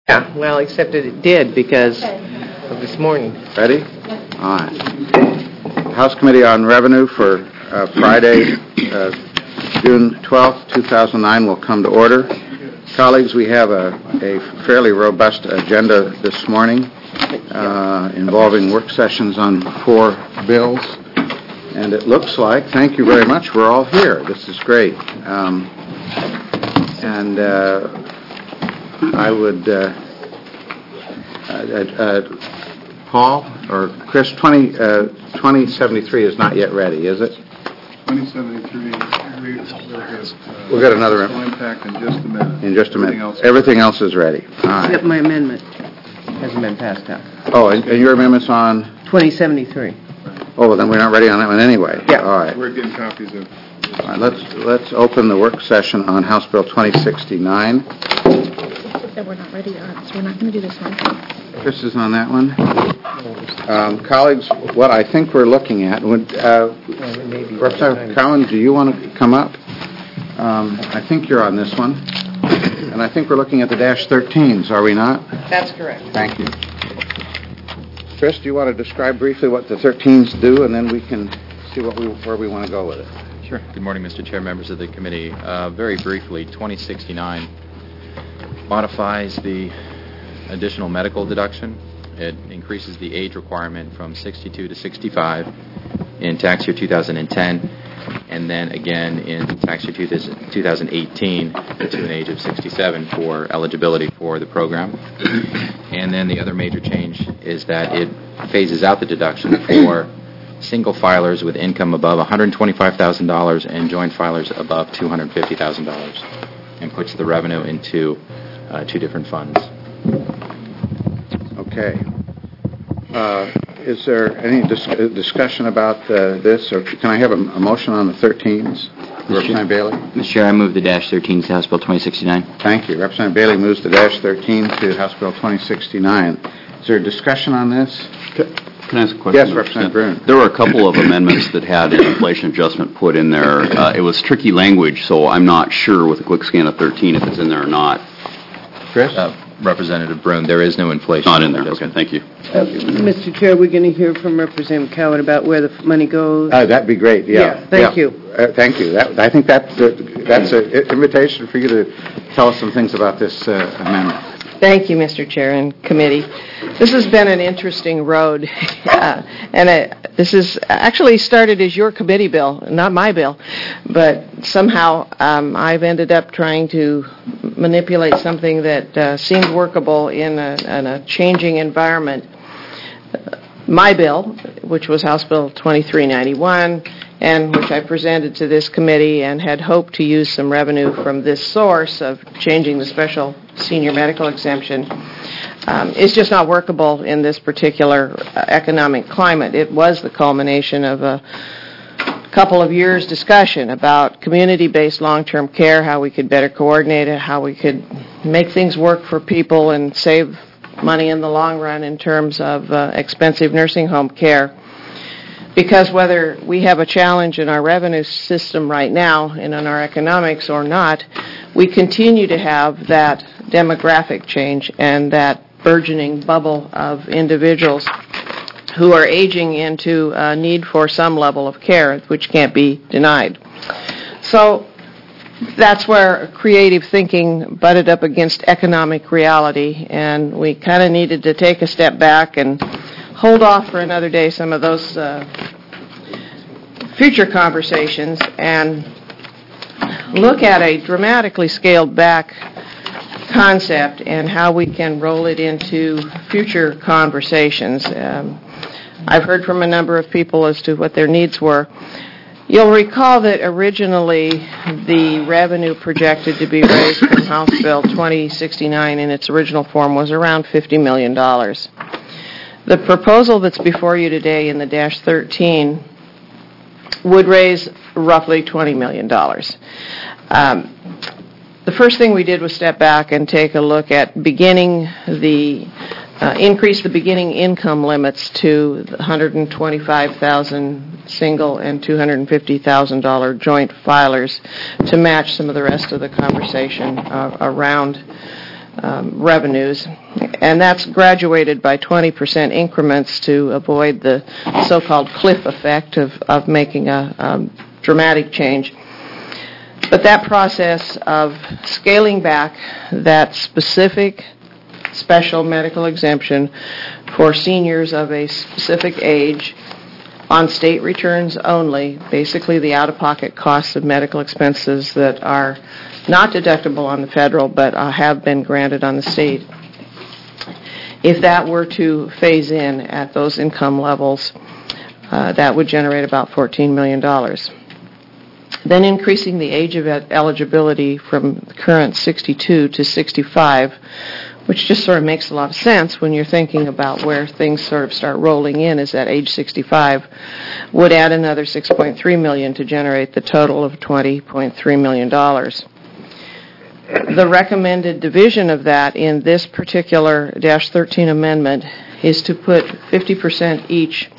Yeah, well, except that it did because of this morning. Ready? All right. House Committee on Revenue for Friday, June 12th, 2009 will come to order. Colleagues, we have a fairly robust agenda this morning involving work sessions on 4 bills. And it looks like, thank you very much, we're all here. This is great. I would, Paul or Chris, 2073 is not yet ready, is it? 2073, we'll get another impact in just a minute. In just a minute. Everything else is ready. All right. Except my amendment hasn't been passed out. Oh, and your amendment's on? 2073. Oh, well, then we're not ready on that one anyway. Yeah. All right. We're getting copies of. All right, let's open the work session on House Bill 2069. That we're not ready on, so we're not going to do this one. Chris is on that one. Colleagues, what I think we're looking at, Representative Cowan, do you want to come up? I think you're on this one. And I think we're looking at the -13s, are we not? That's correct. Thank you. Chris, do you want to describe briefly what the 13s do, and then we can see where we want to go with it? Sure. Good morning, Mr. Chair, members of the committee. Very briefly, 2069 modifies the additional medical deduction. It increases the age requirement from 62 to 65 in tax year 2010, and then again in tax year 2018 to an age of 67 for eligibility for the program. And then the other major change is that it phases out the deduction for single filers with income above $125,000 and joint filers above $250,000, and puts the revenue into 2 different funds. Okay. Is there any discussion about this, or can I have a motion on the 13s? Representative Bailey? Mr. Chair, I move the -13 to House Bill 2069. Thank you. Representative Bailey moves the -13 to House Bill 2069. Is there a discussion on this? Can I ask a question? Yes, Representative Brune. There were a couple of amendments that had an inflation adjustment put in there. It was tricky language, so I'm not sure with a quick scan of 13 if it's in there or not. Chris? Representative Brune, there is no inflation. Not in there. Okay, thank you. Mr. Chair, we're going to hear from Representative Cowan about where the money goes. That'd be great, yeah. Thank you. Thank you. I think that's an invitation for you to tell us some things about this amendment. Thank you, Mr. Chair and committee. This has been an interesting road, this is actually started as your committee bill, not my bill, but somehow I've ended up trying to manipulate something that seemed workable in a changing environment. My bill, which was House Bill 2391, and which I presented to this committee and had hoped to use some revenue from this source of changing the special senior medical exemption, is just not workable in this particular economic climate. It was the culmination of a couple of years' discussion about community-based long-term care, how we could better coordinate it, how we could make things work for people and save money in the long run in terms of expensive nursing home care. Because whether we have a challenge in our revenue system right now and in our economics or not, we continue to have that demographic change and that burgeoning bubble of individuals who are aging into a need for some level of care, which can't be denied. So that's where creative thinking butted up against economic reality, and we kind of needed to take a step back and hold off for another day some of those future conversations and look at a dramatically scaled back concept and how we can roll it into future conversations. I've heard from a number of people as to what their needs were. You'll recall that originally the revenue projected to be raised from House Bill 2069 in its original form was around $50 million. The proposal that's before you today in the -13 would raise roughly $20 million. The first thing we did was step back and take a look at increase the beginning income limits to $125,000 single and $250,000 joint filers to match some of the rest of the conversation around revenues, and that's graduated by 20% increments to avoid the so-called cliff effect of making a dramatic change. But that process of scaling back that specific special medical exemption for seniors of a specific age on state returns only, basically the out-of-pocket costs of medical expenses that are not deductible on the federal but have been granted on the state. If that were to phase in at those income levels, that would generate about $14 million. Then increasing the age of eligibility from the current 62 to 65, which just sort of makes a lot of sense when you're thinking about where things sort of start rolling in, is at age 65, would add another $6.3 million to generate the total of $20.3 million. The recommended division of that in this particular Dash 13 amendment is to put 50% each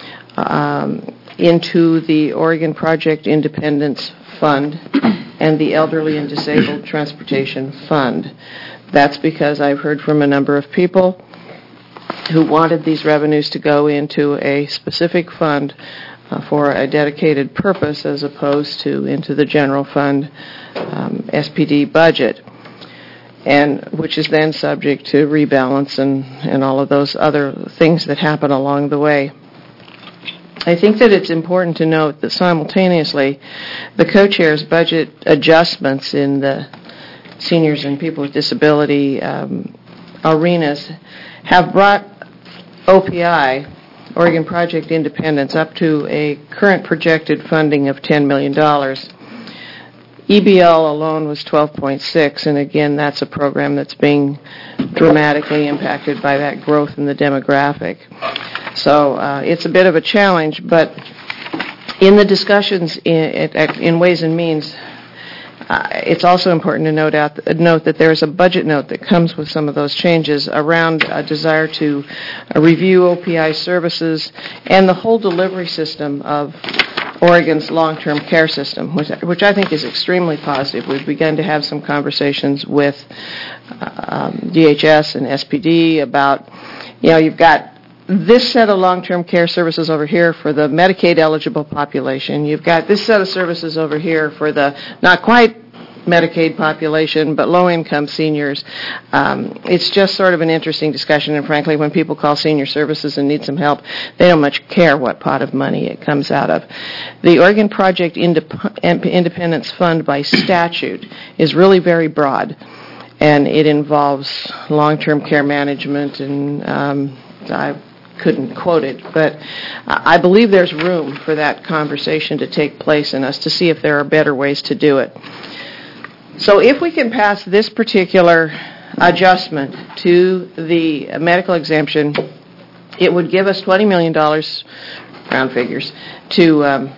into the Oregon Project Independence Fund and the Elderly and Disabled Transportation Fund. That's because I've heard from a number of people who wanted these revenues to go into a specific fund for a dedicated purpose as opposed to into the general fund SPD budget, and which is then subject to rebalance and all of those other things that happen along the way. I think that it's important to note that simultaneously the co-chair's budget adjustments in the seniors and people with disability arenas have brought OPI, Oregon Project Independence, up to a current projected funding of $10 million. EBL alone was 12.6, and again, that's a program that's being dramatically impacted by that growth in the demographic. So it's a bit of a challenge, but in the discussions in Ways and Means, it's also important to note that there is a budget note that comes with some of those changes around a desire to review OPI services and the whole delivery system of Oregon's long-term care system, which I think is extremely positive. We've begun to have some conversations with DHS and SPD about, you've got this set of long-term care services over here for the Medicaid-eligible population. You've got this set of services over here for the not quite Medicaid population, but low-income seniors. It's just sort of an interesting discussion, and frankly, when people call senior services and need some help, they don't much care what pot of money it comes out of. The Oregon Project Independence Fund by statute is really very broad, and it involves long-term care management, and I couldn't quote it, but I believe there's room for that conversation to take place in us to see if there are better ways to do it. So if we can pass this particular adjustment to the medical exemption, it would give us $20 million, round figures, to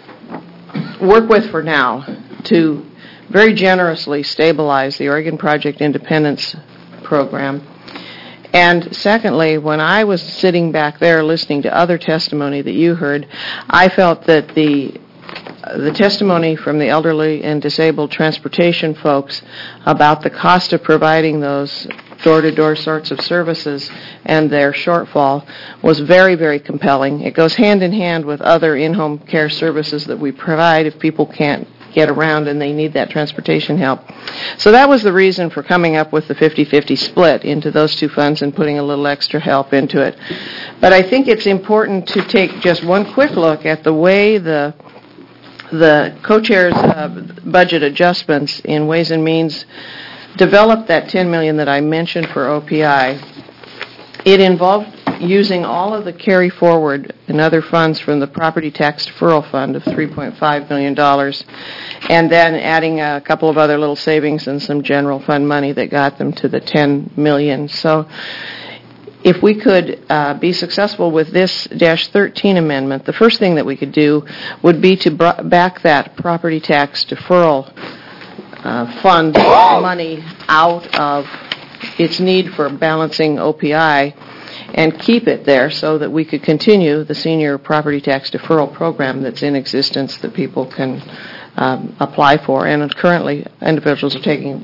work with for now to very generously stabilize the Oregon Project Independence program. And secondly, when I was sitting back there listening to other testimony that you heard, I felt that the testimony from the elderly and disabled transportation folks about the cost of providing those door-to-door sorts of services and their shortfall was very, very compelling. It goes hand in hand with other in-home care services that we provide if people can't get around and they need that transportation help. So that was the reason for coming up with the 50-50 split into those two funds and putting a little extra help into it. But I think it's important to take just one quick look at the way the co-chair's budget adjustments in Ways and Means developed that $10 million that I mentioned for OPI. It involved using all of the carry forward and other funds from the Property Tax Deferral Fund of $3.5 million, and then adding a couple of other little savings and some general fund money that got them to the $10 million. So if we could be successful with this Dash 13 amendment, the first thing that we could do would be to back that property tax deferral fund money out of its need for balancing OPI and keep it there so that we could continue the senior property tax deferral program that's in existence that people can apply for. And currently, individuals are taking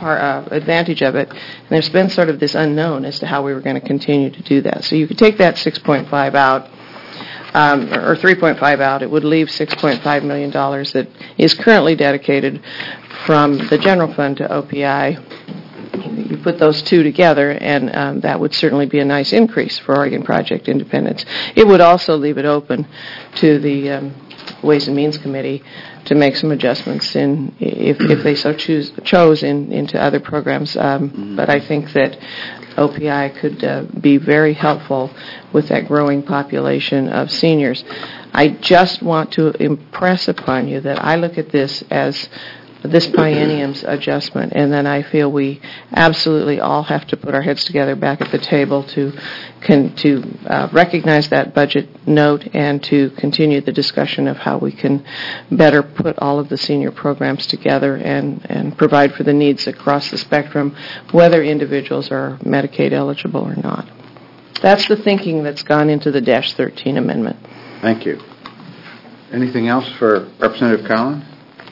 advantage of it, and there's been sort of this unknown as to how we were going to continue to do that. So you could take that 6.5 out, or 3.5 out. It would leave $6.5 million that is currently dedicated from the general fund to OPI. You put those two together, and that would certainly be a nice increase for Oregon Project Independence. It would also leave it open to the Ways and Means Committee to make some adjustments in if they so chose into other programs. But I think that OPI could be very helpful with that growing population of seniors. I just want to impress upon you that I look at this as this biennium's adjustment, and then I feel we absolutely all have to put our heads together back at the table to recognize that budget note and to continue the discussion of how we can better put all of the senior programs together and provide for the needs across the spectrum, whether individuals are Medicaid eligible or not. That's the thinking that's gone into the -13 amendment. Thank you. Anything else for Representative Collin?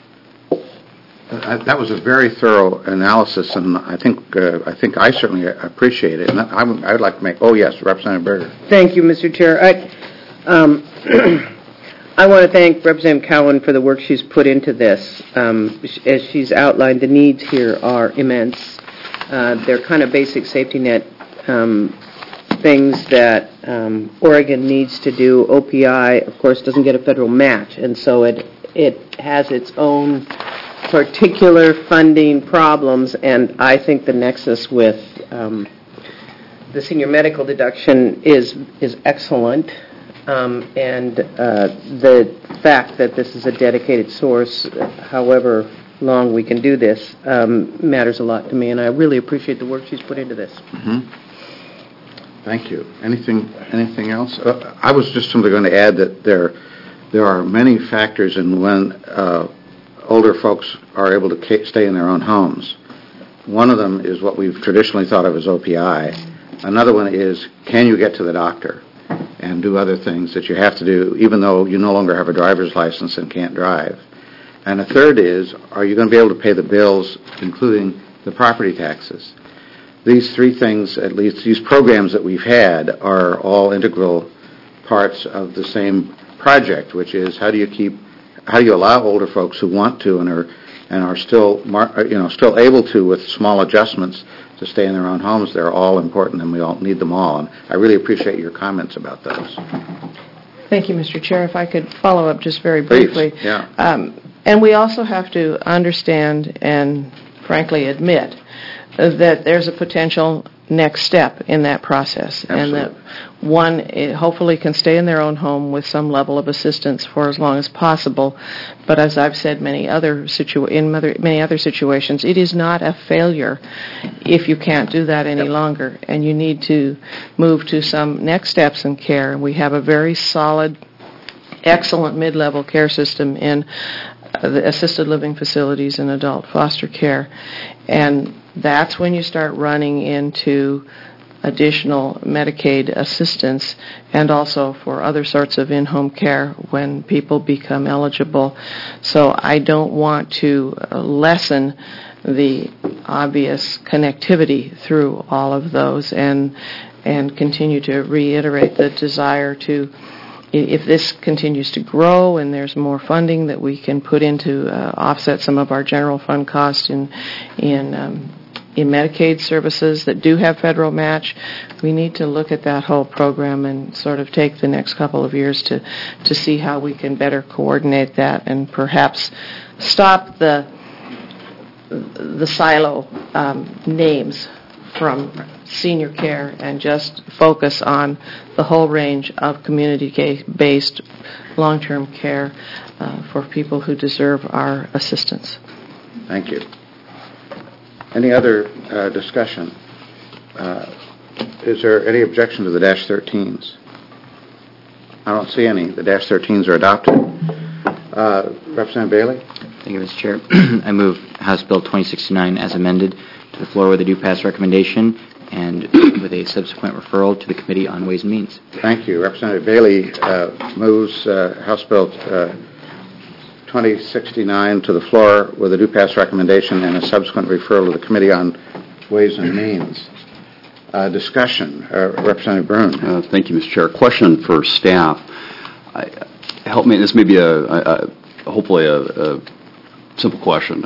That was a very thorough analysis, and I think I certainly appreciate it. And I would like to make. Oh yes, Representative Berger. Thank you, Mr. Chair. I want to thank Representative Cowan for the work she's put into this. As she's outlined, the needs here are immense. They're kind of basic safety net things that Oregon needs to do. OPI, of course, doesn't get a federal match, and so it has its own particular funding problems, and I think the nexus with the senior medical deduction is excellent, and the fact that this is a dedicated source, however long we can do this, matters a lot to me, and I really appreciate the work she's put into this. Mm-hmm. Thank you. Anything else? I was just simply going to add that there are many factors in when older folks are able to stay in their own homes. One of them is what we've traditionally thought of as OPI. Another one is, can you get to the doctor and do other things that you have to do even though you no longer have a driver's license and can't drive? And a third is, are you going to be able to pay the bills, including the property taxes? These three things, at least these programs that we've had, are all integral parts of the same project, which is how do you allow older folks who want to and are still able to, with small adjustments, to stay in their own homes. They're all important, and we all need them all. And I really appreciate your comments about those. Thank you, Mr. Chair. If I could follow up just very briefly. Please. Yeah. And we also have to understand and, frankly, admit that there's a potential next step in that process. Absolutely. And that one hopefully can stay in their own home with some level of assistance for as long as possible. But as I've said in many other situations, it is not a failure if you can't do that any longer, and you need to move to some next steps in care. We have a very solid, excellent mid-level care system in the assisted living facilities and adult foster care, and that's when you start running into additional Medicaid assistance and also for other sorts of in-home care when people become eligible. So I don't want to lessen the obvious connectivity through all of those and continue to reiterate the desire to, if this continues to grow and there's more funding that we can put into offset some of our general fund costs in Medicaid services that do have federal match, we need to look at that whole program and sort of take the next couple of years to see how we can better coordinate that and perhaps stop the silo names from senior care and just focus on the whole range of community-based long-term care for people who deserve our assistance. Thank you. Any other discussion? Is there any objection to the -13s? I don't see any. The -13s are adopted. Representative Bailey? Thank you, Mr. Chair. I move House Bill 2069 as amended to the floor with a due pass recommendation and with a subsequent referral to the Committee on Ways and Means. Thank you. Representative Bailey moves House Bill 2069 to the floor with a do pass recommendation and a subsequent referral to the Committee on Ways and Means. Discussion. Representative Brune. Thank you, Mr. Chair. Question for staff. Help me, this may be hopefully a simple question.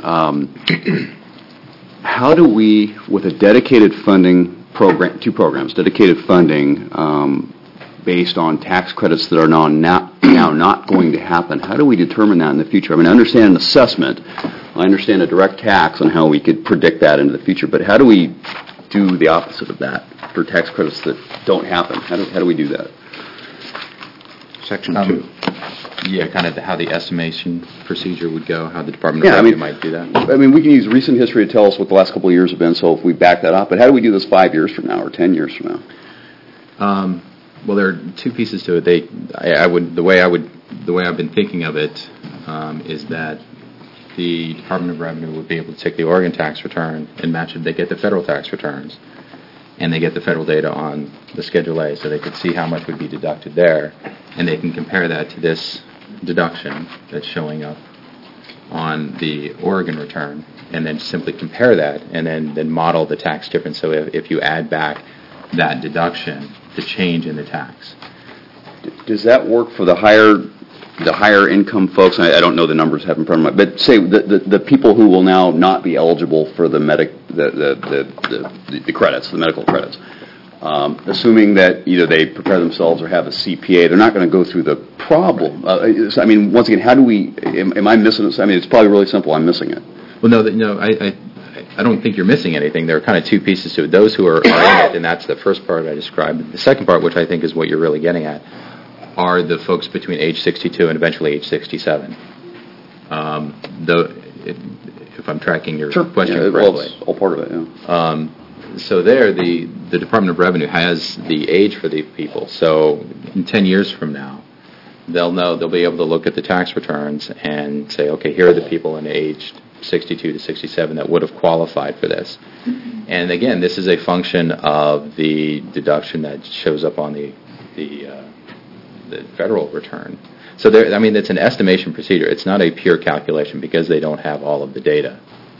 How do we, with a dedicated funding program, two programs, dedicated funding based on tax credits that are now not going to happen, how do we determine that in the future? I mean, I understand an assessment. I understand a direct tax on how we could predict that into the future, but how do we do the opposite of that for tax credits that don't happen? How do we do that? Section 2. Yeah, kind of how the estimation procedure would go, how the Department of Revenue might do that. I mean, we can use recent history to tell us what the last couple of years have been, so if we back that up, but how do we do this 5 years from now or 10 years from now? Well, there are two pieces to it. The way I've been thinking of it is that the Department of Revenue would be able to take the Oregon tax return and match it. They get the federal tax returns, and they get the federal data on the Schedule A, so they could see how much would be deducted there, and they can compare that to this deduction that's showing up on the Oregon return, and then simply compare that, and then model the tax difference. So if you add back that deduction, the change in the tax. Does that work for the higher income folks? I don't know the numbers I have in front of me, but say the people who will now not be eligible for the credits, the medical credits. Assuming that either they prepare themselves or have a CPA, they're not going to go through the problem. I mean, once again, how do we? Am I missing it? I mean, it's probably really simple. I'm missing it. Well, no, I don't think you're missing anything. There are kind of two pieces to it. Those who are in it, and that's the first part I described. The second part, which I think is what you're really getting at, are the folks between age 62 and eventually age 67. If I'm tracking your question correctly. Well, it's all part of it, yeah. So there, the Department of Revenue has the age for the people. So in 10 years from now, they'll be able to look at the tax returns and say, okay, here are the people in aged 62 to 67 that would have qualified for this. And again, this is a function of the deduction that shows up on the federal return. So it's an estimation procedure. It's not a pure calculation because they don't have all of the data.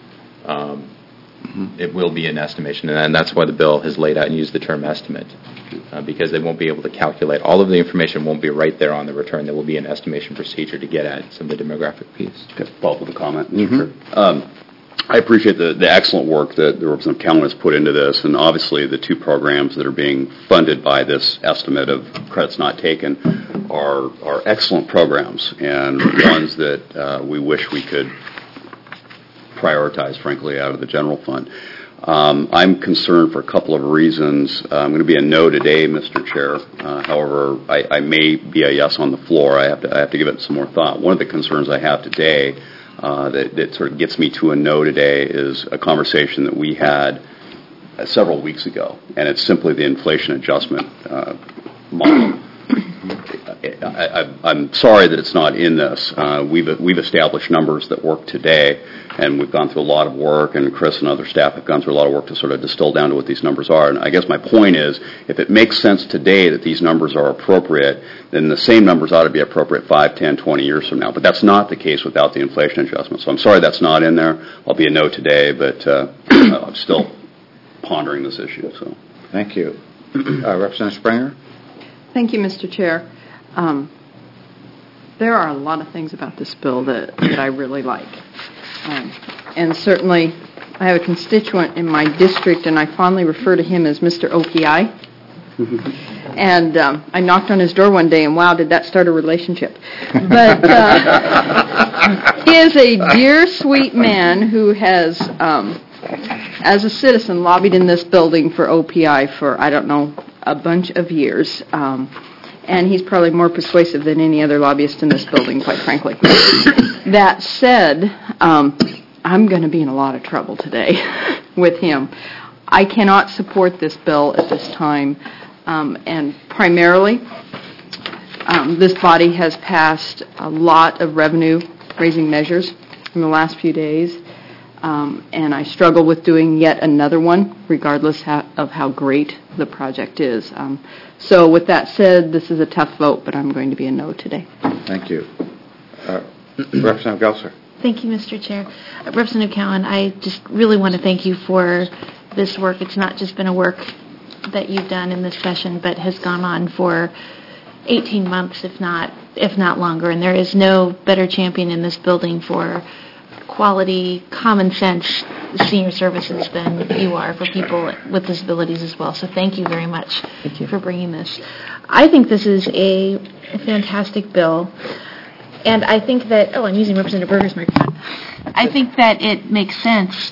It will be an estimation, and that's why the bill has laid out and used the term estimate, because they won't be able to calculate. All of the information won't be right there on the return. There will be an estimation procedure to get at some of the demographic piece. Okay, follow up with a comment. Sure. I appreciate the excellent work that the Representative Cowan has put into this, and obviously the two programs that are being funded by this estimate of credits not taken are excellent programs, and ones that we wish we could prioritize, frankly, out of the general fund. I'm concerned for a couple of reasons. I'm going to be a no today, Mr. Chair. However, I may be a yes on the floor. I have to give it some more thought. One of the concerns I have today that sort of gets me to a no today is a conversation that we had several weeks ago, and it's simply the inflation adjustment model. I'm sorry that it's not in this. We've established numbers that work today, and we've gone through a lot of work, and Chris and other staff have gone through a lot of work to sort of distill down to what these numbers are. And I guess my point is, if it makes sense today that these numbers are appropriate, then the same numbers ought to be appropriate 5, 10, 20 years from now. But that's not the case without the inflation adjustment. So I'm sorry that's not in there. I'll be a no today, but I'm still pondering this issue. So thank you. Representative Springer? Thank you, Mr. Chair. There are a lot of things about this bill that I really like. And certainly, I have a constituent in my district, and I fondly refer to him as Mr. OPI. And I knocked on his door one day, and wow, did that start a relationship. But he is a dear, sweet man who has, as a citizen, lobbied in this building for OPI for, I don't know, a bunch of years. And he's probably more persuasive than any other lobbyist in this building, quite frankly. That said, I'm going to be in a lot of trouble today with him. I cannot support this bill at this time, and primarily, this body has passed a lot of revenue-raising measures in the last few days, and I struggle with doing yet another one, regardless of how great the project is. So with that said, this is a tough vote, but I'm going to be a no today. Thank you. Representative Gelser. Thank you, Mr. Chair. Representative Cowan, I just really want to thank you for this work. It's not just been a work that you've done in this session, but has gone on for 18 months, if not longer. And there is no better champion in this building for quality, common sense senior services than you are for people with disabilities as well. So thank you very much for bringing this. I think this is a fantastic bill. And I think that, I'm using Representative Berger's microphone. I think that it makes sense.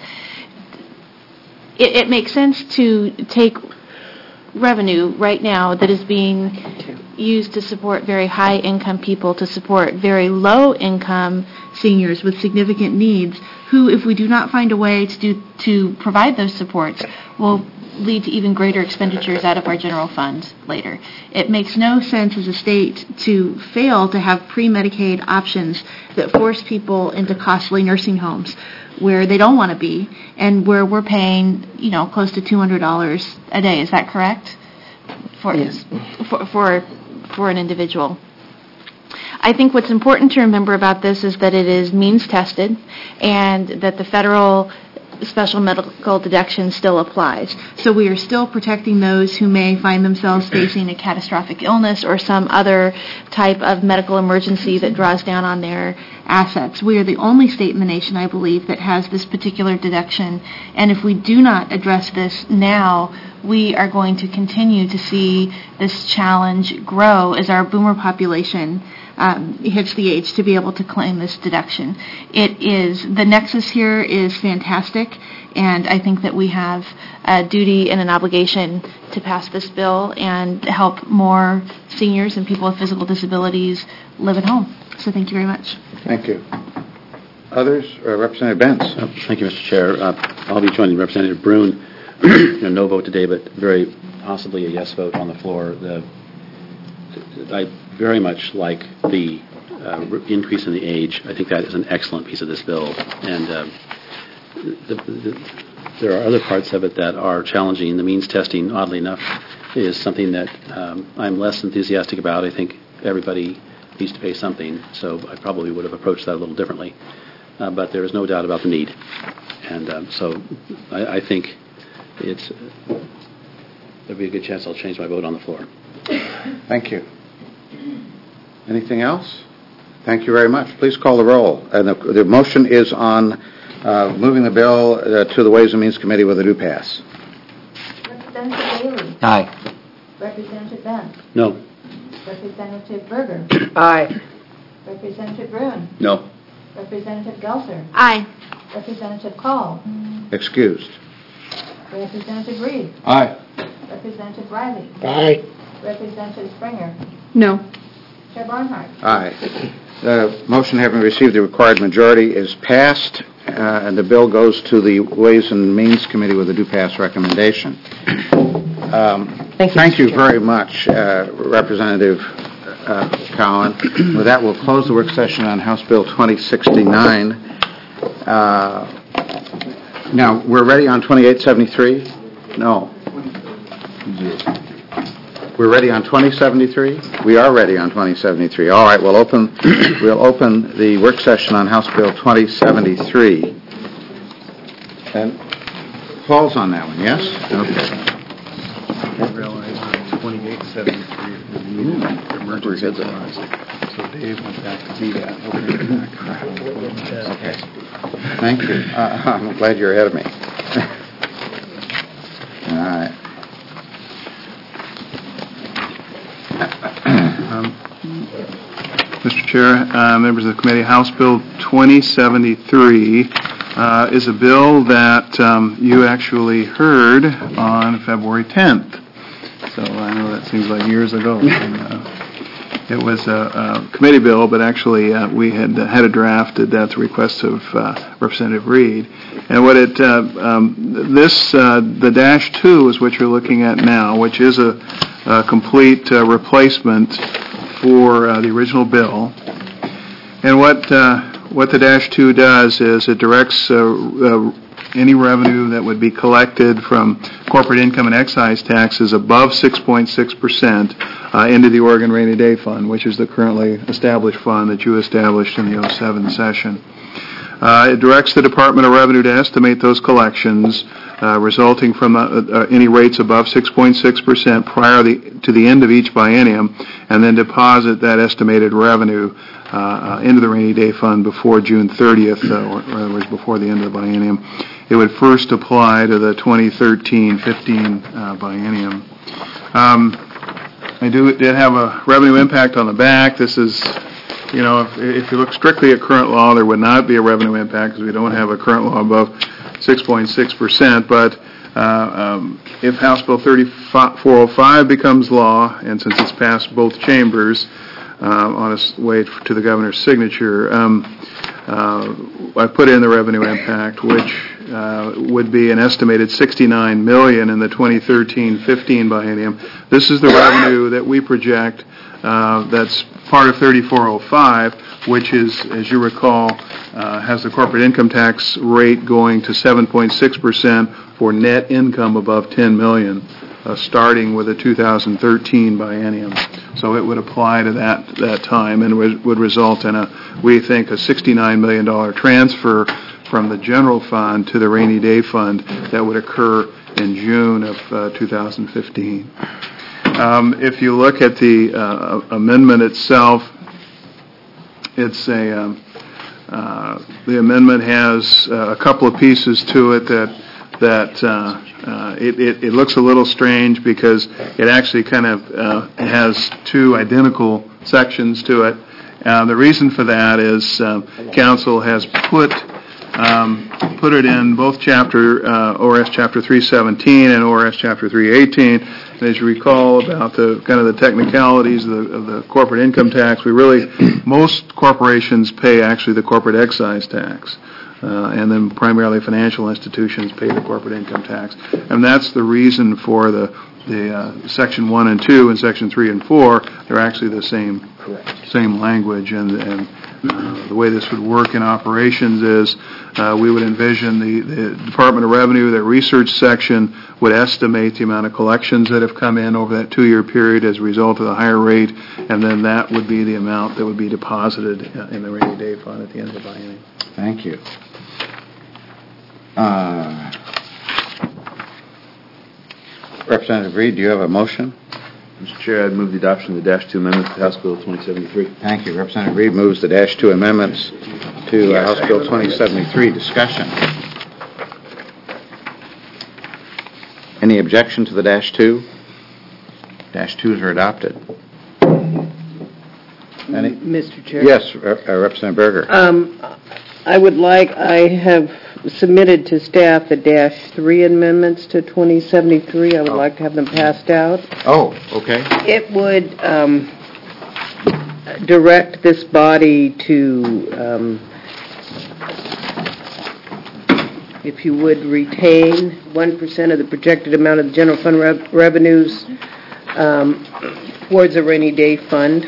It makes sense to take revenue right now that is being used to support very high-income people, to support very low-income seniors with significant needs, who, if we do not find a way to provide those supports, will lead to even greater expenditures out of our general fund later. It makes no sense as a state to fail to have pre-Medicaid options that force people into costly nursing homes where they don't want to be and where we're paying, close to $200 a day. Is that correct? Yes. For an individual. I think what's important to remember about this is that it is means tested and that the federal special medical deduction still applies. So we are still protecting those who may find themselves facing a catastrophic illness or some other type of medical emergency that draws down on their assets. We are the only state in the nation, I believe, that has this particular deduction. And if we do not address this now, we are going to continue to see this challenge grow as our boomer population hits the age to be able to claim this deduction. The nexus here is fantastic, and I think that we have a duty and an obligation to pass this bill and help more seniors and people with physical disabilities live at home. So thank you very much. Thank you. Others? Representative Benz. Thank you, Mr. Chair. I'll be joining Representative Brune. No vote today, but very possibly a yes vote on the floor. I very much like the increase in the age. I think that is an excellent piece of this bill. And there are other parts of it that are challenging. The means testing, oddly enough, is something that I'm less enthusiastic about. I think everybody needs to pay something, so I probably would have approached that a little differently. But there is no doubt about the need. And so I think there'll be a good chance I'll change my vote on the floor. Thank you. Anything else? Thank you very much. Please call the roll. And the motion is on moving the bill to the Ways and Means Committee with a do pass. Representative Bailey. Aye. Representative Benz. No. Representative Berger. Aye. Representative Brune. No. Representative Gelser. Aye. Representative Call. Excused. Representative Reed. Aye. Representative Riley. Aye. Representative Springer. No. Chair Barnhart. Aye. The motion having received the required majority is passed, and the bill goes to the Ways and Means Committee with a do pass recommendation. Thank you very much, Representative Cowan. With that, we'll close the work session on House Bill 2069. Now, we're ready on 2873? No. We're ready on 2073? We are ready on 2073. All right, we'll open the work session on House Bill 2073. And Paul's on that one, yes? Okay. I realize 2873 is the emergency clause. So Dave went back to do that. Okay. Thank you. I'm glad you're ahead of me. All right. Mr. Chair, members of the committee, House Bill 2073 is a bill that you actually heard on February 10th. So I know that seems like years ago. It was a committee bill, but actually we had a draft at the request of Representative Reed. And what the -2 is what you're looking at now, which is a complete replacement for the original bill. And what the -2 does is it directs any revenue that would be collected from corporate income and excise taxes above 6.6% into the Oregon Rainy Day Fund, which is the currently established fund that you established in the 07 session. It directs the Department of Revenue to estimate those collections resulting from any rates above 6.6% prior to the end of each biennium, and then deposit that estimated revenue into the Rainy Day Fund before June 30th, or in other words, before the end of the biennium. It would first apply to the 2013-15 biennium. It did have a revenue impact on the back. This is, if you look strictly at current law, there would not be a revenue impact because we don't have a current law above 6.6%, but if House Bill 3405 becomes law, and since it's passed both chambers on its way to the governor's signature, I put in the revenue impact, which would be an estimated $69 million in the 2013-15 biennium. This is the revenue that we project that's part of 3405, which is, as you recall, has the corporate income tax rate going to 7.6% for net income above $10 million, starting with the 2013 biennium. So it would apply to that time and would result in we think, a $69 million transfer from the general fund to the Rainy Day Fund that would occur in June of 2015. If you look at the amendment itself, it's the amendment has a couple of pieces to it that it looks a little strange because it actually kind of has two identical sections to it. The reason for that is Council has put it in both ORS Chapter 317 and ORS Chapter 318. And as you recall about the kind of the technicalities of the corporate income tax, most corporations pay actually the corporate excise tax. And then primarily financial institutions pay the corporate income tax. And that's the reason for the Section 1 and 2 and Section 3 and 4, they're actually the same language. And the way this would work in operations is we would envision the Department of Revenue, their research section, would estimate the amount of collections that have come in over that 2-year period as a result of the higher rate, and then that would be the amount that would be deposited in the Rainy Day Fund at the end of the biennium. Thank you. Representative Reed, do you have a motion? Mr. Chair, I'd move the adoption of the -2 amendments to House Bill 2073. Thank you. Representative Reed moves the -2 amendments to House Bill 2073. Discussion. Any objection to the -2? -2s are adopted. Any? Mr. Chair? Yes, Representative Berger. I have submitted to staff the -3 amendments to 2073. I would like to have them passed out. Oh, okay. It would direct this body to, if you would, retain 1% of the projected amount of the general fund revenues towards a rainy day fund.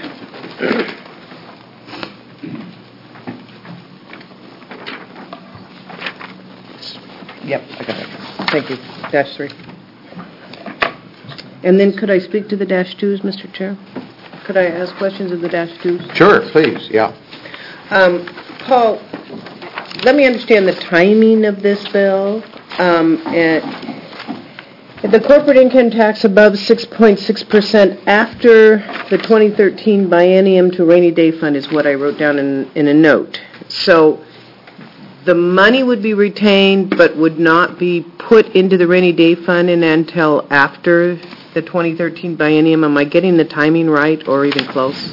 Yep, I got it. Thank you. -3. And then could I speak to the -2s, Mr. Chair? Could I ask questions of the -2s? Sure, please, yeah. Paul, let me understand the timing of this bill. The corporate income tax above 6.6% after the 2013 biennium to rainy day fund is what I wrote down in a note. So the money would be retained but would not be put into the rainy day fund until after the 2013 biennium. Am I getting the timing right or even close?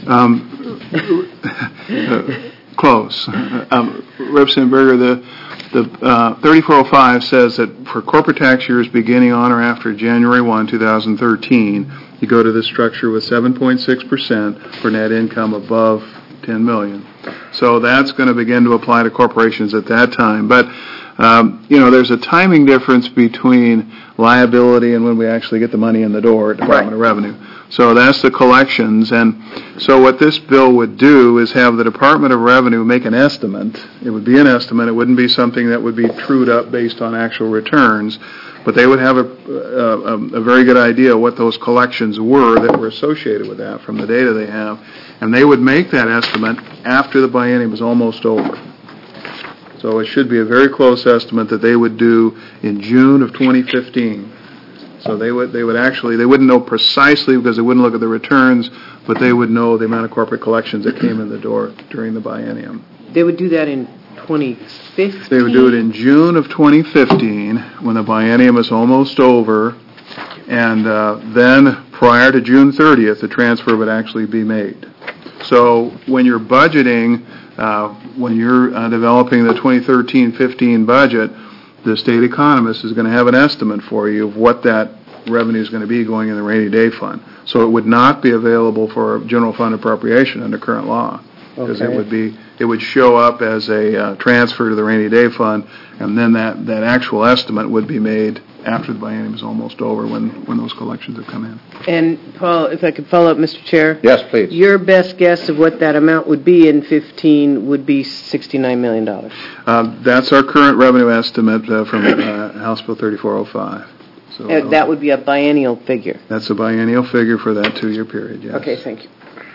Close. Representative Berger, the 3405 says that for corporate tax years beginning on or after January 1, 2013, you go to this structure with 7.6% for net income above $10 million. So that's going to begin to apply to corporations at that time. But, there's a timing difference between liability and when we actually get the money in the door at Department of Revenue. So that's the collections, and so what this bill would do is have the Department of Revenue make an estimate. It would be an estimate. It wouldn't be something that would be trued up based on actual returns, but they would have a very good idea what those collections were that were associated with that from the data they have, and they would make that estimate after the biennium is almost over. So it should be a very close estimate that they would do in June of 2015. So they wouldn't know precisely because they wouldn't look at the returns, but they would know the amount of corporate collections that came in the door during the biennium. They would do that in 2015? They would do it in June of 2015 when the biennium is almost over, and then prior to June 30th, the transfer would actually be made. So when you're budgeting, when you're developing the 2013-15 budget, the state economist is going to have an estimate for you of what that revenue is going to be going in the rainy day fund. So it would not be available for general fund appropriation under current law, because it would show up as a transfer to the rainy day fund, and then that actual estimate would be made after the biennium is almost over when those collections have come in. And, Paul, if I could follow up, Mr. Chair? Yes, please. Your best guess of what that amount would be in 15 would be $69 million. That's our current revenue estimate from House Bill 3405. So that would be a biennial figure. That's a biennial figure for that 2-year period, yes. Okay, thank you.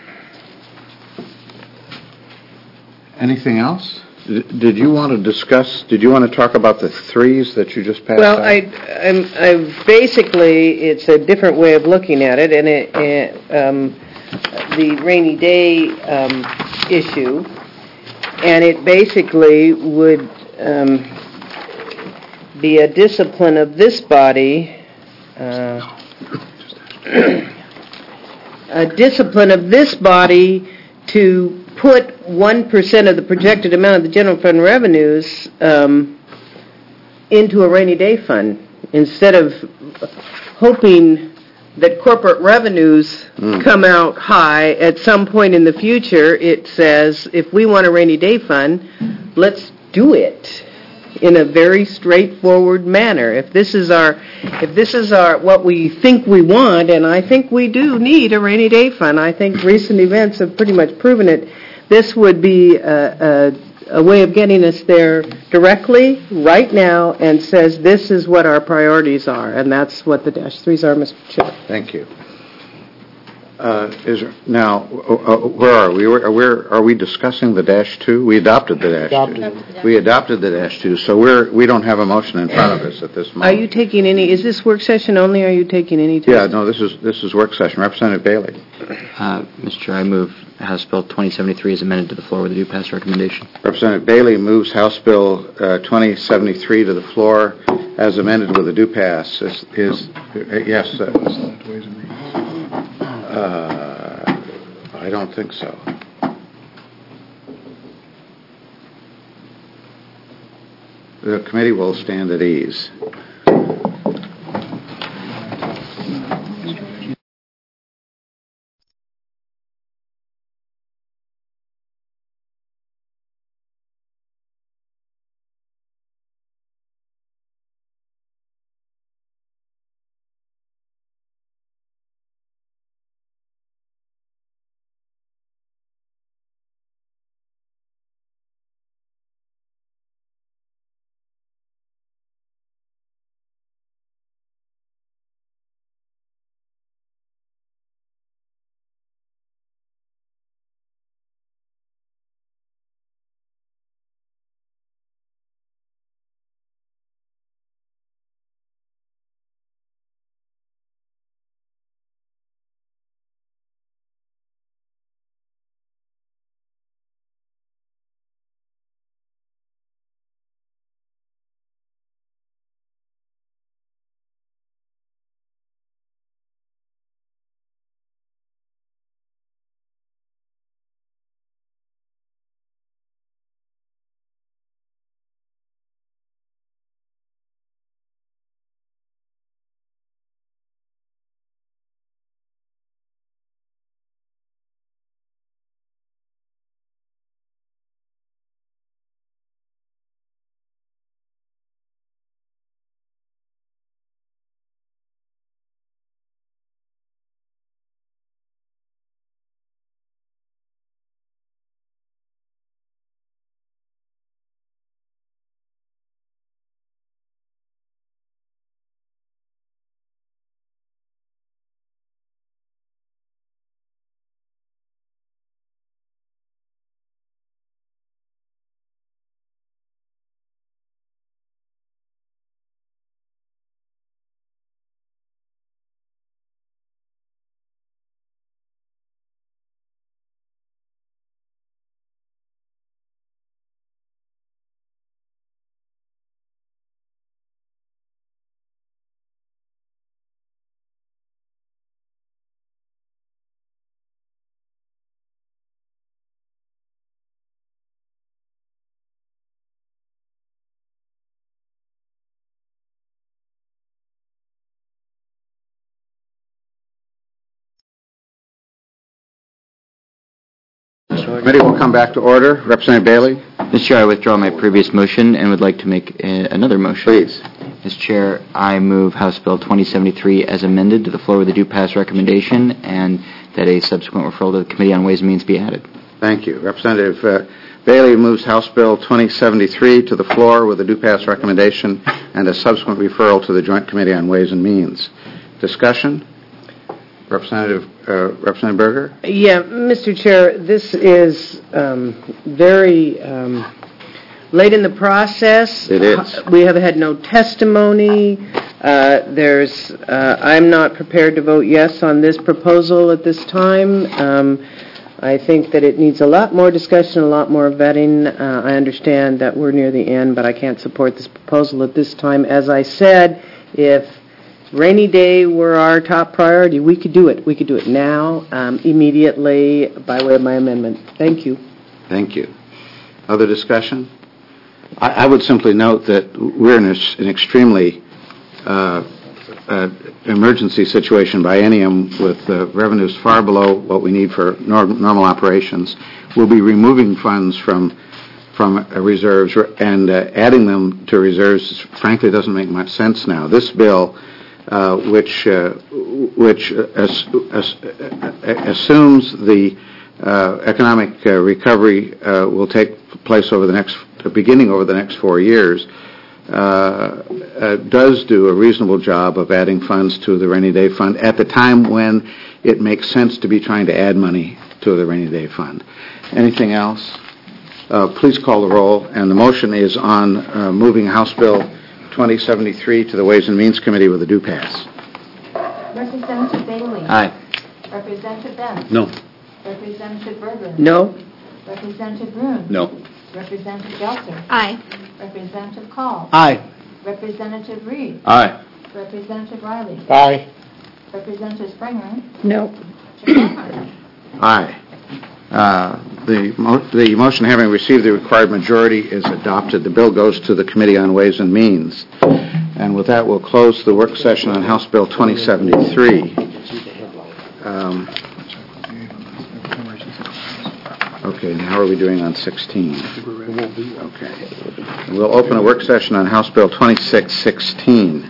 Anything else? Did you want to talk about the threes that you just passed Well, out? I basically, it's a different way of looking at it, and the rainy day issue, and it basically would be a discipline of this body, to put 1% of the projected amount of the general fund revenues into a rainy day fund, instead of hoping that corporate revenues come out high at some point in the future. It says, if we want a rainy day fund, let's do it in a very straightforward manner. If this is our what we think we want, and I think we do need a rainy day fund. I think recent events have pretty much proven it. This would be a way of getting us there directly, right now, and says this is what our priorities are, and that's what the -3s are, Mr. Chair. Thank you. Where are we? Are we discussing the -2? We adopted the -2. We adopted the -2, so we don't have a motion in front of us at this moment. Are you taking any? Is this work session only? Are you taking any? Yeah, no. This is work session. Representative Bailey. Mr. Chair, I move House Bill 2073 is amended to the floor with a due pass recommendation. Representative Bailey moves House Bill 2073 to the floor as amended with a due pass. Yes. I don't think so. The committee will stand at ease. Committee will come back to order. Representative Bailey? Mr. Chair, I withdraw my previous motion and would like to make another motion. Please. Mr. Chair, I move House Bill 2073 as amended to the floor with a due pass recommendation and that a subsequent referral to the Committee on Ways and Means be added. Thank you. Representative Bailey moves House Bill 2073 to the floor with a due pass recommendation and a subsequent referral to the Joint Committee on Ways and Means. Discussion? Representative Berger? Yeah, Mr. Chair, this is very late in the process. It is. We have had no testimony. I'm not prepared to vote yes on this proposal at this time. I think that it needs a lot more discussion, a lot more vetting. I understand that we're near the end, but I can't support this proposal at this time. As I said, if rainy day were our top priority, we could do it. We could do it now, immediately, by way of my amendment. Thank you. Thank you. Other discussion? I would simply note that we're in an extremely emergency situation biennium with revenues far below what we need for normal operations. We'll be removing funds from reserves and adding them to reserves, frankly, doesn't make much sense now. This bill, which assumes the economic recovery will take place beginning over the next 4 years, does do a reasonable job of adding funds to the rainy day fund at the time when it makes sense to be trying to add money to the rainy day fund. Anything else? Please call the roll. And the motion is on moving House Bill 2073 to the Ways and Means Committee with a due pass. Representative Bailey. Aye. Representative Benz. No. Representative Berger. No? Representative Brune. No. Representative Gelser. Aye. Representative Call. Aye. Representative Reed. Aye. Representative Riley. Aye. Representative Springer. No. Chair Barnhart. Aye. The motion having received the required majority is adopted. The bill goes to the Committee on Ways and Means. And with that, we'll close the work session on House Bill 2073. Okay, now how are we doing on 16? Okay. We'll open a work session on House Bill 2616.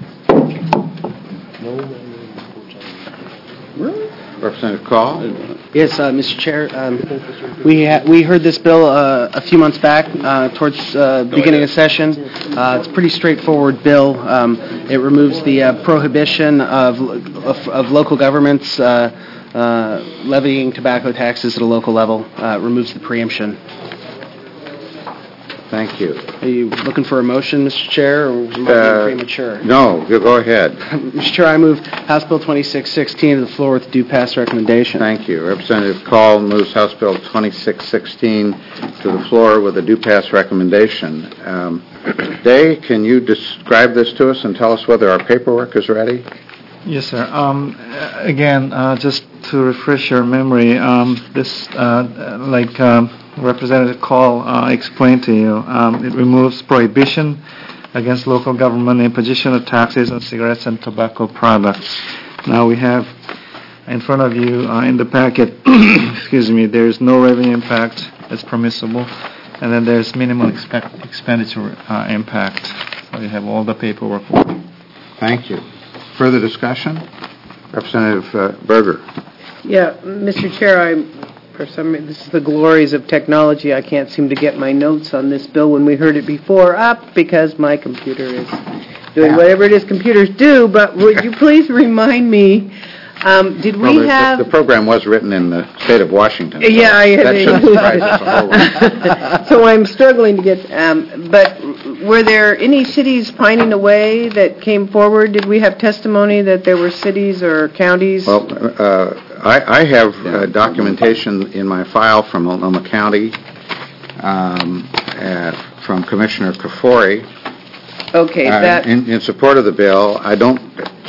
Representative Call? Yes, Mr. Chair. We heard this bill a few months back towards the beginning of session. It's a pretty straightforward bill. It removes the prohibition of local governments levying tobacco taxes at a local level. It removes the preemption. Thank you. Are you looking for a motion, Mr. Chair, or am I being premature? No, you go ahead. Mr. Chair, I move House Bill 2616 to the floor with due pass recommendation. Thank you. Representative Call moves House Bill 2616 to the floor with a due pass recommendation. Day, can you describe this to us and tell us whether our paperwork is ready? Yes, sir. Again, just to refresh your memory, this, Representative Call explained to you, it removes prohibition against local government imposition of taxes on cigarettes and tobacco products. Now we have in front of you in the packet, excuse me, there's no revenue impact that's permissible, and then there's minimum expenditure impact. So you have all the paperwork. Thank you. Further discussion? Representative Berger. Yeah, Mr. Chair, for some reason, this is the glories of technology. I can't seem to get my notes on this bill when we heard it before up because my computer is doing whatever it is computers do. But would you please remind me, did we have... The program was written in the state of Washington. Yeah, that shouldn't surprise us a whole lot. So I'm struggling to get... but were there any cities pining away that came forward? Did we have testimony that there were cities or counties? Well, I have documentation in my file from Multnomah County from Commissioner Kafori. Okay, that... In support of the bill, I don't...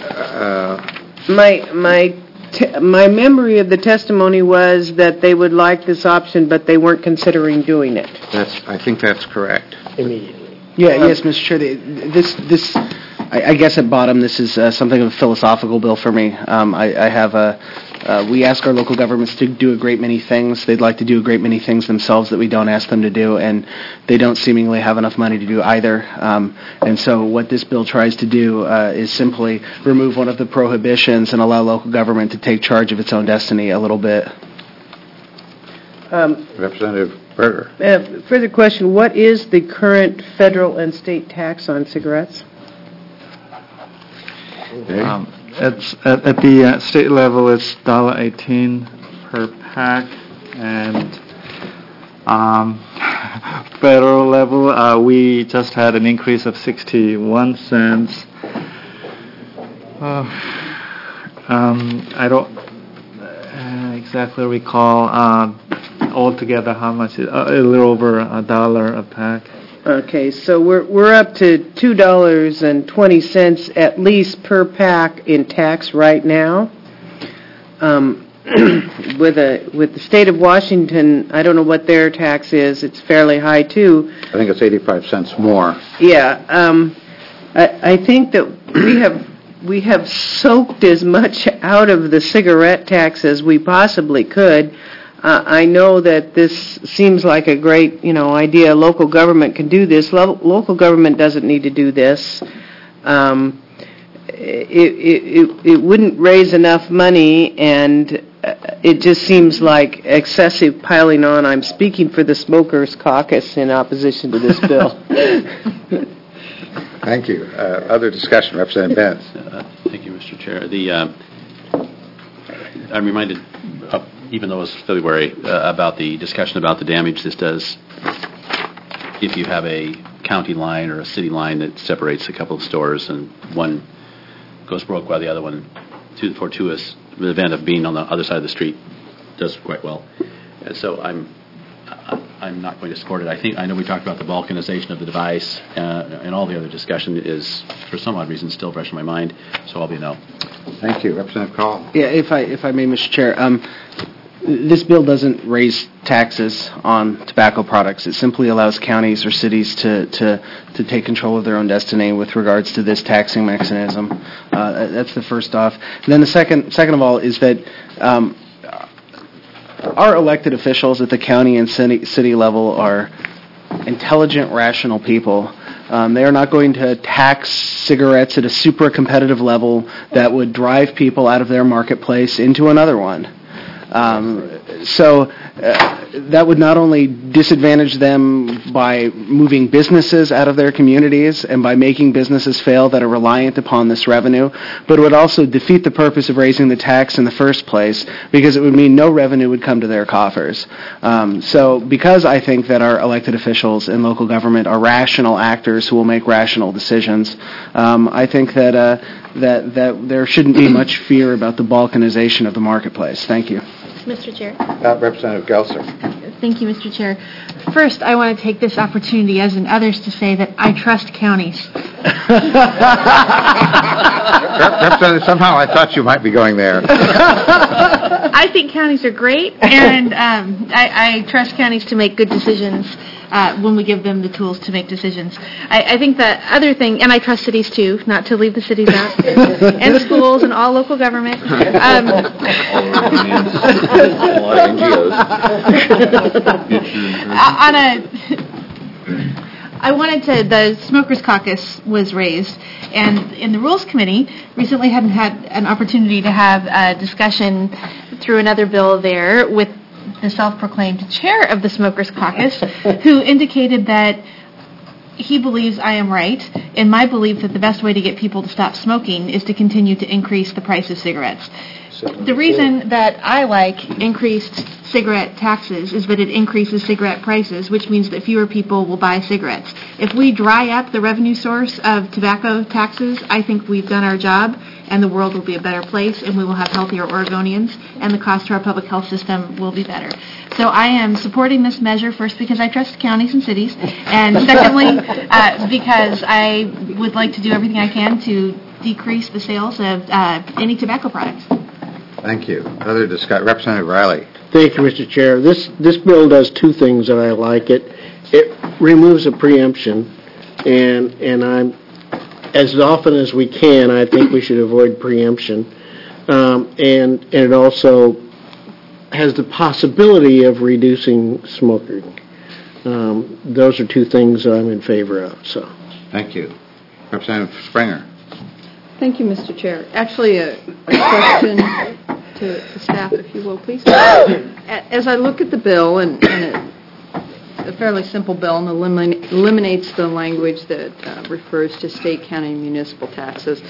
My memory of the testimony was that they would like this option, but they weren't considering doing it. I think that's correct. Immediately. Yeah, yes, Mr. Chair. I guess at bottom this is something of a philosophical bill for me. I have we ask our local governments to do a great many things. They'd like to do a great many things themselves that we don't ask them to do, and they don't seemingly have enough money to do either. And so what this bill tries to do is simply remove one of the prohibitions and allow local government to take charge of its own destiny a little bit. Representative Berger. Further question, what is the current federal and state tax on cigarettes? It's at the state level, it's $1.18 per pack, and federal level, we just had an increase of 61 cents. I don't exactly recall altogether how much. A little over $1 a pack. Okay, so we're up to $2.20 at least per pack in tax right now. With the state of Washington, I don't know what their tax is. It's fairly high too. I think it's 85 cents more. Yeah, I think that we have soaked as much out of the cigarette tax as we possibly could. I know that this seems like a great, idea. Local government can do this. Local government doesn't need to do this. It wouldn't raise enough money, and it just seems like excessive piling on. I'm speaking for the Smokers Caucus in opposition to this bill. Thank you. Other discussion, Representative Benz. Thank you, Mr. Chair. I'm reminded, even though it's February, about the discussion about the damage this does if you have a county line or a city line that separates a couple of stores and one goes broke while the other one, the fortuitous event of being on the other side of the street, does quite well. And so I'm not going to support it. I know we talked about the balkanization of the device, and all the other discussion is, for some odd reason, still fresh in my mind, so I'll be a no. Thank you. Representative Call. Yeah, if I may, Mr. Chair, this bill doesn't raise taxes on tobacco products. It simply allows counties or cities to take control of their own destiny with regards to this taxing mechanism. That's the first off. And then the second of all is that our elected officials at the county and city level are intelligent, rational people. They are not going to tax cigarettes at a super competitive level that would drive people out of their marketplace into another one. So that would not only disadvantage them by moving businesses out of their communities and by making businesses fail that are reliant upon this revenue, but it would also defeat the purpose of raising the tax in the first place, because it would mean no revenue would come to their coffers. So because I think that our elected officials in local government are rational actors who will make rational decisions, I think that there shouldn't be much fear about the balkanization of the marketplace. Thank you. Mr. Chair. Representative Gelser. Thank you, Mr. Chair. First, I want to take this opportunity, as in others, to say that I trust counties. Representative, somehow I thought you might be going there. I think counties are great, and I trust counties to make good decisions when we give them the tools to make decisions. I think the other thing, and I trust cities too, not to leave the cities out, and schools and all local government. The Smokers Caucus was raised, and in the Rules Committee recently hadn't had an opportunity to have a discussion through another bill there with the self-proclaimed chair of the Smokers Caucus, who indicated that he believes I am right in my belief that the best way to get people to stop smoking is to continue to increase the price of cigarettes. The reason that I like increased cigarette taxes is that it increases cigarette prices, which means that fewer people will buy cigarettes. If we dry up the revenue source of tobacco taxes, I think we've done our job, and the world will be a better place, and we will have healthier Oregonians, and the cost to our public health system will be better. So I am supporting this measure, first because I trust counties and cities, and secondly because I would like to do everything I can to decrease the sales of any tobacco products. Thank you. Other discussion. Representative Riley. Thank you, Mr. Chair. This bill does two things that I like. It removes a preemption, and I'm, as often as we can, I think we should avoid preemption. and it also has the possibility of reducing smoking. Those are two things that I'm in favor of. So, Thank you. Representative Springer. Thank you, Mr. Chair. Actually, a question to staff, if you will, please. As I look at the bill, and it's a fairly simple bill and eliminates the language that refers to state, county, and municipal taxes.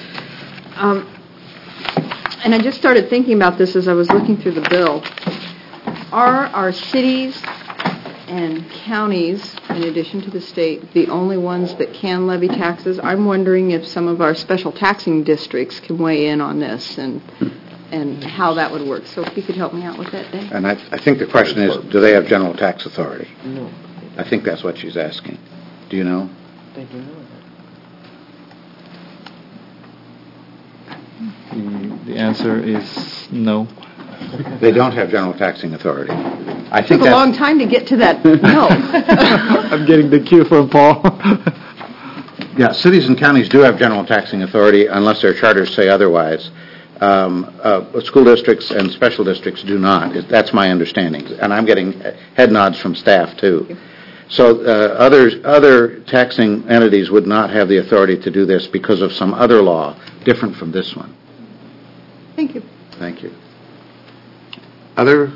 And I just started thinking about this as I was looking through the bill. Are our cities and counties, in addition to the state, the only ones that can levy taxes? I'm wondering if some of our special taxing districts can weigh in on this and how that would work. So if you could help me out with that, Dave. And I think the question is, do they have general tax authority? No. I think that's what she's asking. Do you know? They do know that. The answer is no. They don't have general taxing authority. I It think took a long time to get to that. No. I'm getting the cue from Paul. Yeah, cities and counties do have general taxing authority unless their charters say otherwise. School districts and special districts do not. That's my understanding. And I'm getting head nods from staff, too. So other taxing entities would not have the authority to do this because of some other law different from this one. Thank you. Thank you. Others?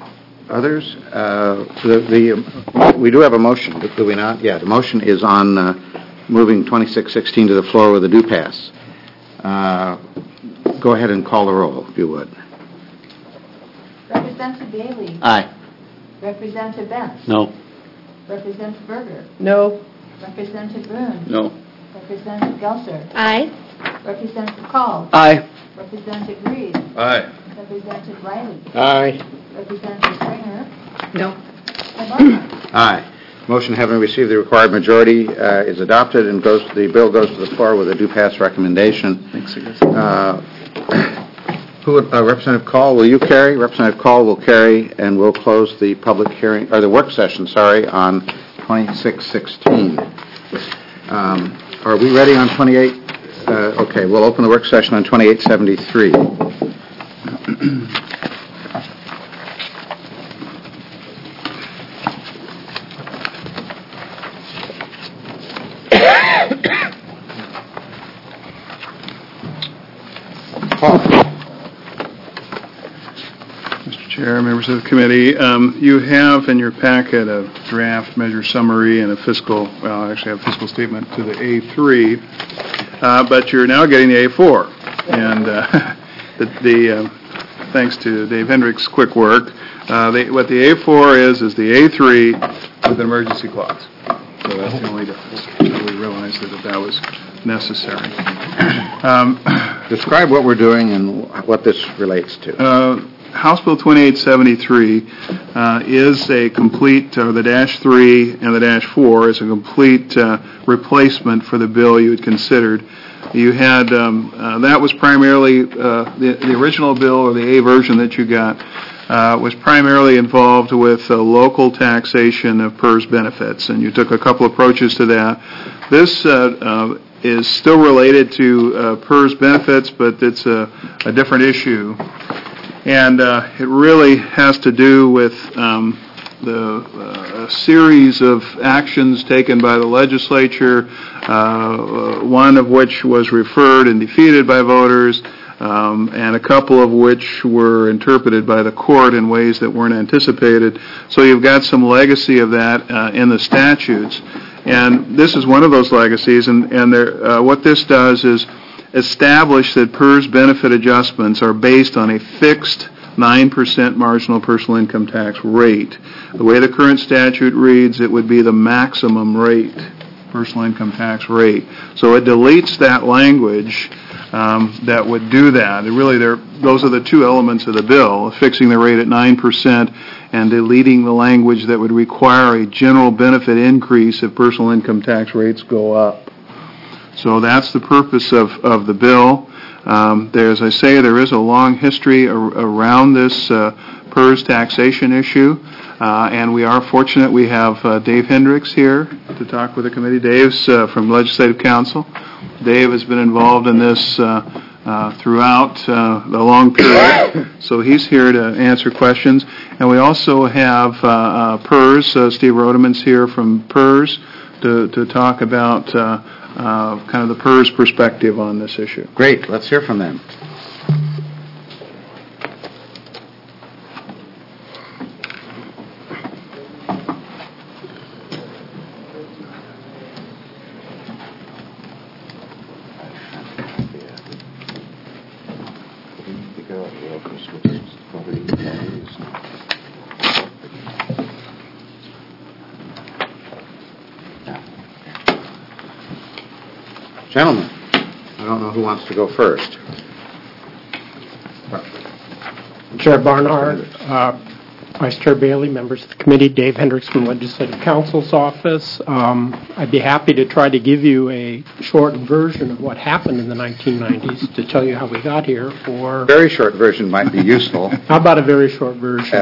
We do have a motion, do we not? Yeah, the motion is on moving 2616 to the floor with a do pass. Go ahead and call the roll, if you would. Representative Bailey? Aye. Representative Benz? No. Representative Berger? No. Representative Boone? No. Representative Gelser? Aye. Representative Call? Aye. Representative Reed? Aye. Representative Riley? Aye. Representative Springer? No. And Barnhart? Aye. Motion having received the required majority is adopted and the bill goes to the floor with a do pass recommendation. Thanks, Representative Call, will you carry? Representative Call will carry, and we'll close the public hearing, or the work session, on 2616. Are we ready on 28? Okay, we'll open the work session on 2873. Mr. Chair, members of the committee, you have in your packet a draft measure summary and a fiscal statement to the A3, but you're now getting the A4. And thanks to Dave Hendricks' quick work, what the A4 is the A3 with an emergency clause. So that's the only difference. We realized that was necessary. Describe what we're doing and what this relates to. House Bill 2873 is a complete, or the -3 and the -4 is a complete replacement for the bill you had considered. You had, that was primarily, the original bill, or the A version that you got, was primarily involved with local taxation of PERS benefits, and you took a couple approaches to that. This is still related to PERS benefits, but it's a different issue. And it really has to do with a series of actions taken by the legislature, one of which was referred and defeated by voters, and a couple of which were interpreted by the court in ways that weren't anticipated. So you've got some legacy of that in the statutes. And this is one of those legacies, and what this does is establish that PERS benefit adjustments are based on a fixed 9% marginal personal income tax rate. The way the current statute reads, it would be the maximum rate, personal income tax rate. So it deletes that language that would do that. Those are the two elements of the bill, fixing the rate at 9% and deleting the language that would require a general benefit increase if personal income tax rates go up. So that's the purpose of the bill. As I say, there is a long history around this PERS taxation issue, and we are fortunate we have Dave Hendricks here to talk with the committee. Dave's from Legislative Council. Dave has been involved in this throughout the long period. So he's here to answer questions. And we also have PERS. Steve Rodeman's here from PERS to talk about kind of the PERS perspective on this issue. Great. Let's hear from them. Gentlemen, I don't know who wants to go first. Chair Barnhart, Vice Chair Bailey, members of the committee, Dave Hendricks from Legislative Counsel's office. I'd be happy to try to give you a short version of what happened in the 1990s to tell you how we got here. Or Very short version might be useful. How about a very short version?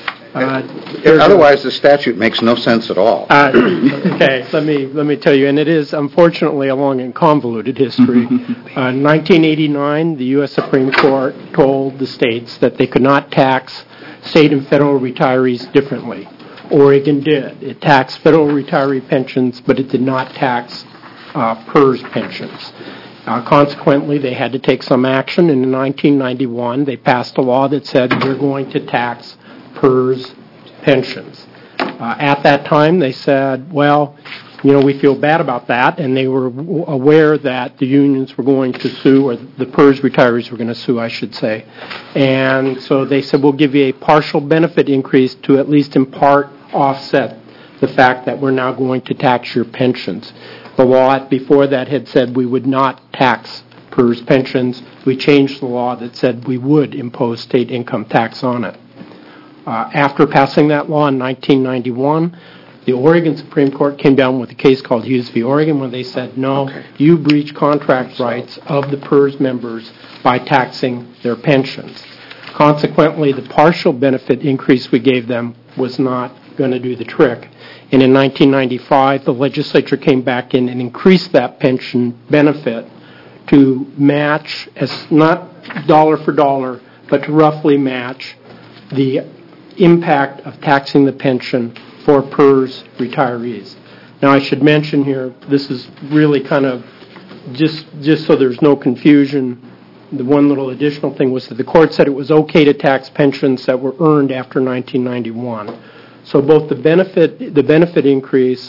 Otherwise, the statute makes no sense at all. Okay, let me tell you, and it is unfortunately a long and convoluted history. In 1989, the U.S. Supreme Court told the states that they could not tax state and federal retirees differently. Oregon did. It taxed federal retiree pensions, but it did not tax PERS pensions. Consequently, they had to take some action. And in 1991, they passed a law that said we're going to tax PERS pensions. At that time, they said, well, we feel bad about that, and they were aware that the unions were going to sue, or the PERS retirees were going to sue, I should say. And so they said, we'll give you a partial benefit increase to at least in part offset the fact that we're now going to tax your pensions. The law before that had said we would not tax PERS pensions. We changed the law that said we would impose state income tax on it. After passing that law in 1991, the Oregon Supreme Court came down with a case called Hughes v. Oregon where they said, no, you breach contract rights of the PERS members by taxing their pensions. Consequently, the partial benefit increase we gave them was not going to do the trick. And in 1995, the legislature came back in and increased that pension benefit to match, as not dollar for dollar, but to roughly match the impact of taxing the pension for PERS retirees. Now, I should mention here, this is really kind of, just so there's no confusion, the one little additional thing was that the court said it was okay to tax pensions that were earned after 1991. So both the benefit increase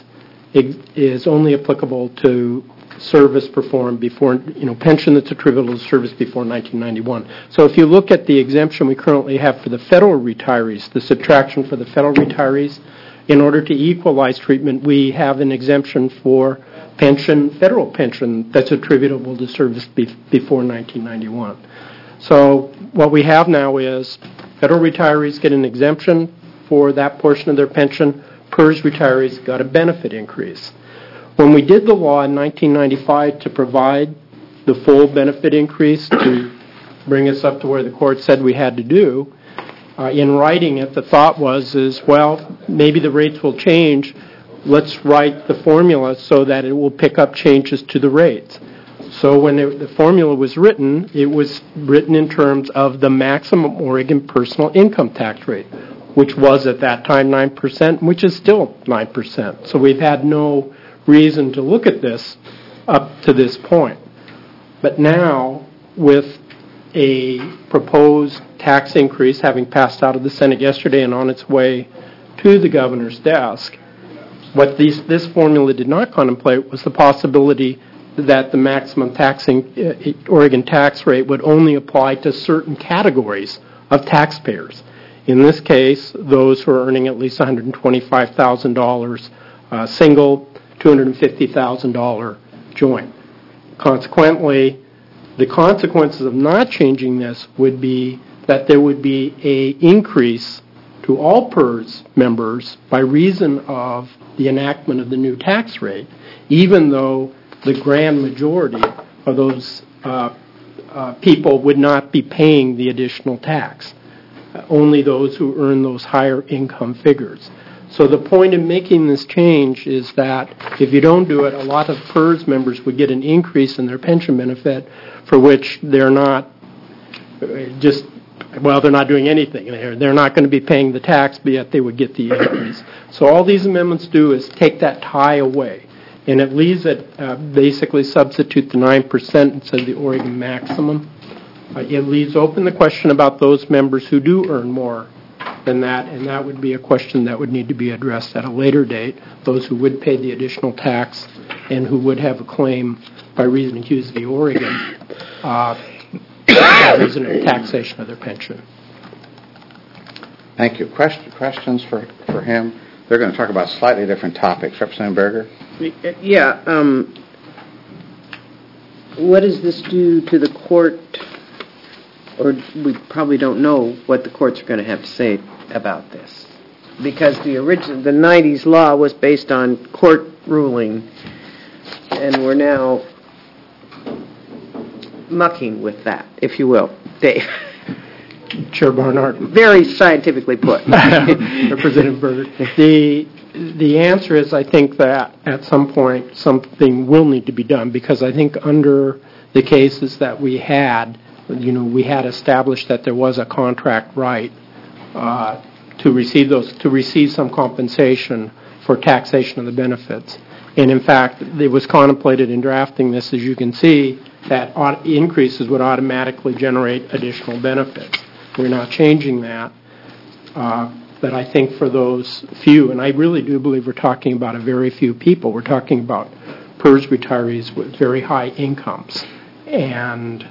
is only applicable to service performed before, pension that's attributable to service before 1991. So if you look at the exemption we currently have for the federal retirees, the subtraction for the federal retirees, in order to equalize treatment, we have an exemption for federal pension that's attributable to service before 1991. So what we have now is federal retirees get an exemption for that portion of their pension. PERS retirees got a benefit increase. When we did the law in 1995 to provide the full benefit increase to bring us up to where the court said we had to do, in writing it, the thought was, maybe the rates will change. Let's write the formula so that it will pick up changes to the rates. So when the formula was written, it was written in terms of the maximum Oregon personal income tax rate, which was at that time 9%, which is still 9%. So we've had no reason to look at this up to this point. But now, with a proposed tax increase having passed out of the Senate yesterday and on its way to the governor's desk, what this formula did not contemplate was the possibility that the maximum Oregon tax rate would only apply to certain categories of taxpayers. In this case, those who are earning at least $125,000 single, $250,000 joint. Consequently, the consequences of not changing this would be that there would be an increase to all PERS members by reason of the enactment of the new tax rate, even though the grand majority of those people would not be paying the additional tax. Only those who earn those higher income figures. So the point in making this change is that if you don't do it, a lot of PERS members would get an increase in their pension benefit for which they're not they're not doing anything. They're not going to be paying the tax, but yet they would get the increase. So all these amendments do is take that tie away, and it leaves it, basically substitute the 9% instead of the Oregon maximum. It leaves open the question about those members who do earn more than that, and that would be a question that would need to be addressed at a later date, those who would pay the additional tax and who would have a claim by reason of Hughes v. Oregon, by reason of taxation of their pension. Thank you. Questions for him? They're going to talk about slightly different topics. Representative Berger? Yeah. What does this do to the court? Or we probably don't know what the courts are going to have to say about this, because the 90s law was based on court ruling, and we're now mucking with that, if you will. Dave. Chair Barnhart. Very scientifically put. Representative Berger. The answer is, I think that at some point something will need to be done, because I think under the cases that we had established that there was a contract right to receive some compensation for taxation of the benefits. And in fact, it was contemplated in drafting this, as you can see, that increases would automatically generate additional benefits. We're not changing that. But I think for those few, and I really do believe we're talking about a very few people, we're talking about PERS retirees with very high incomes. And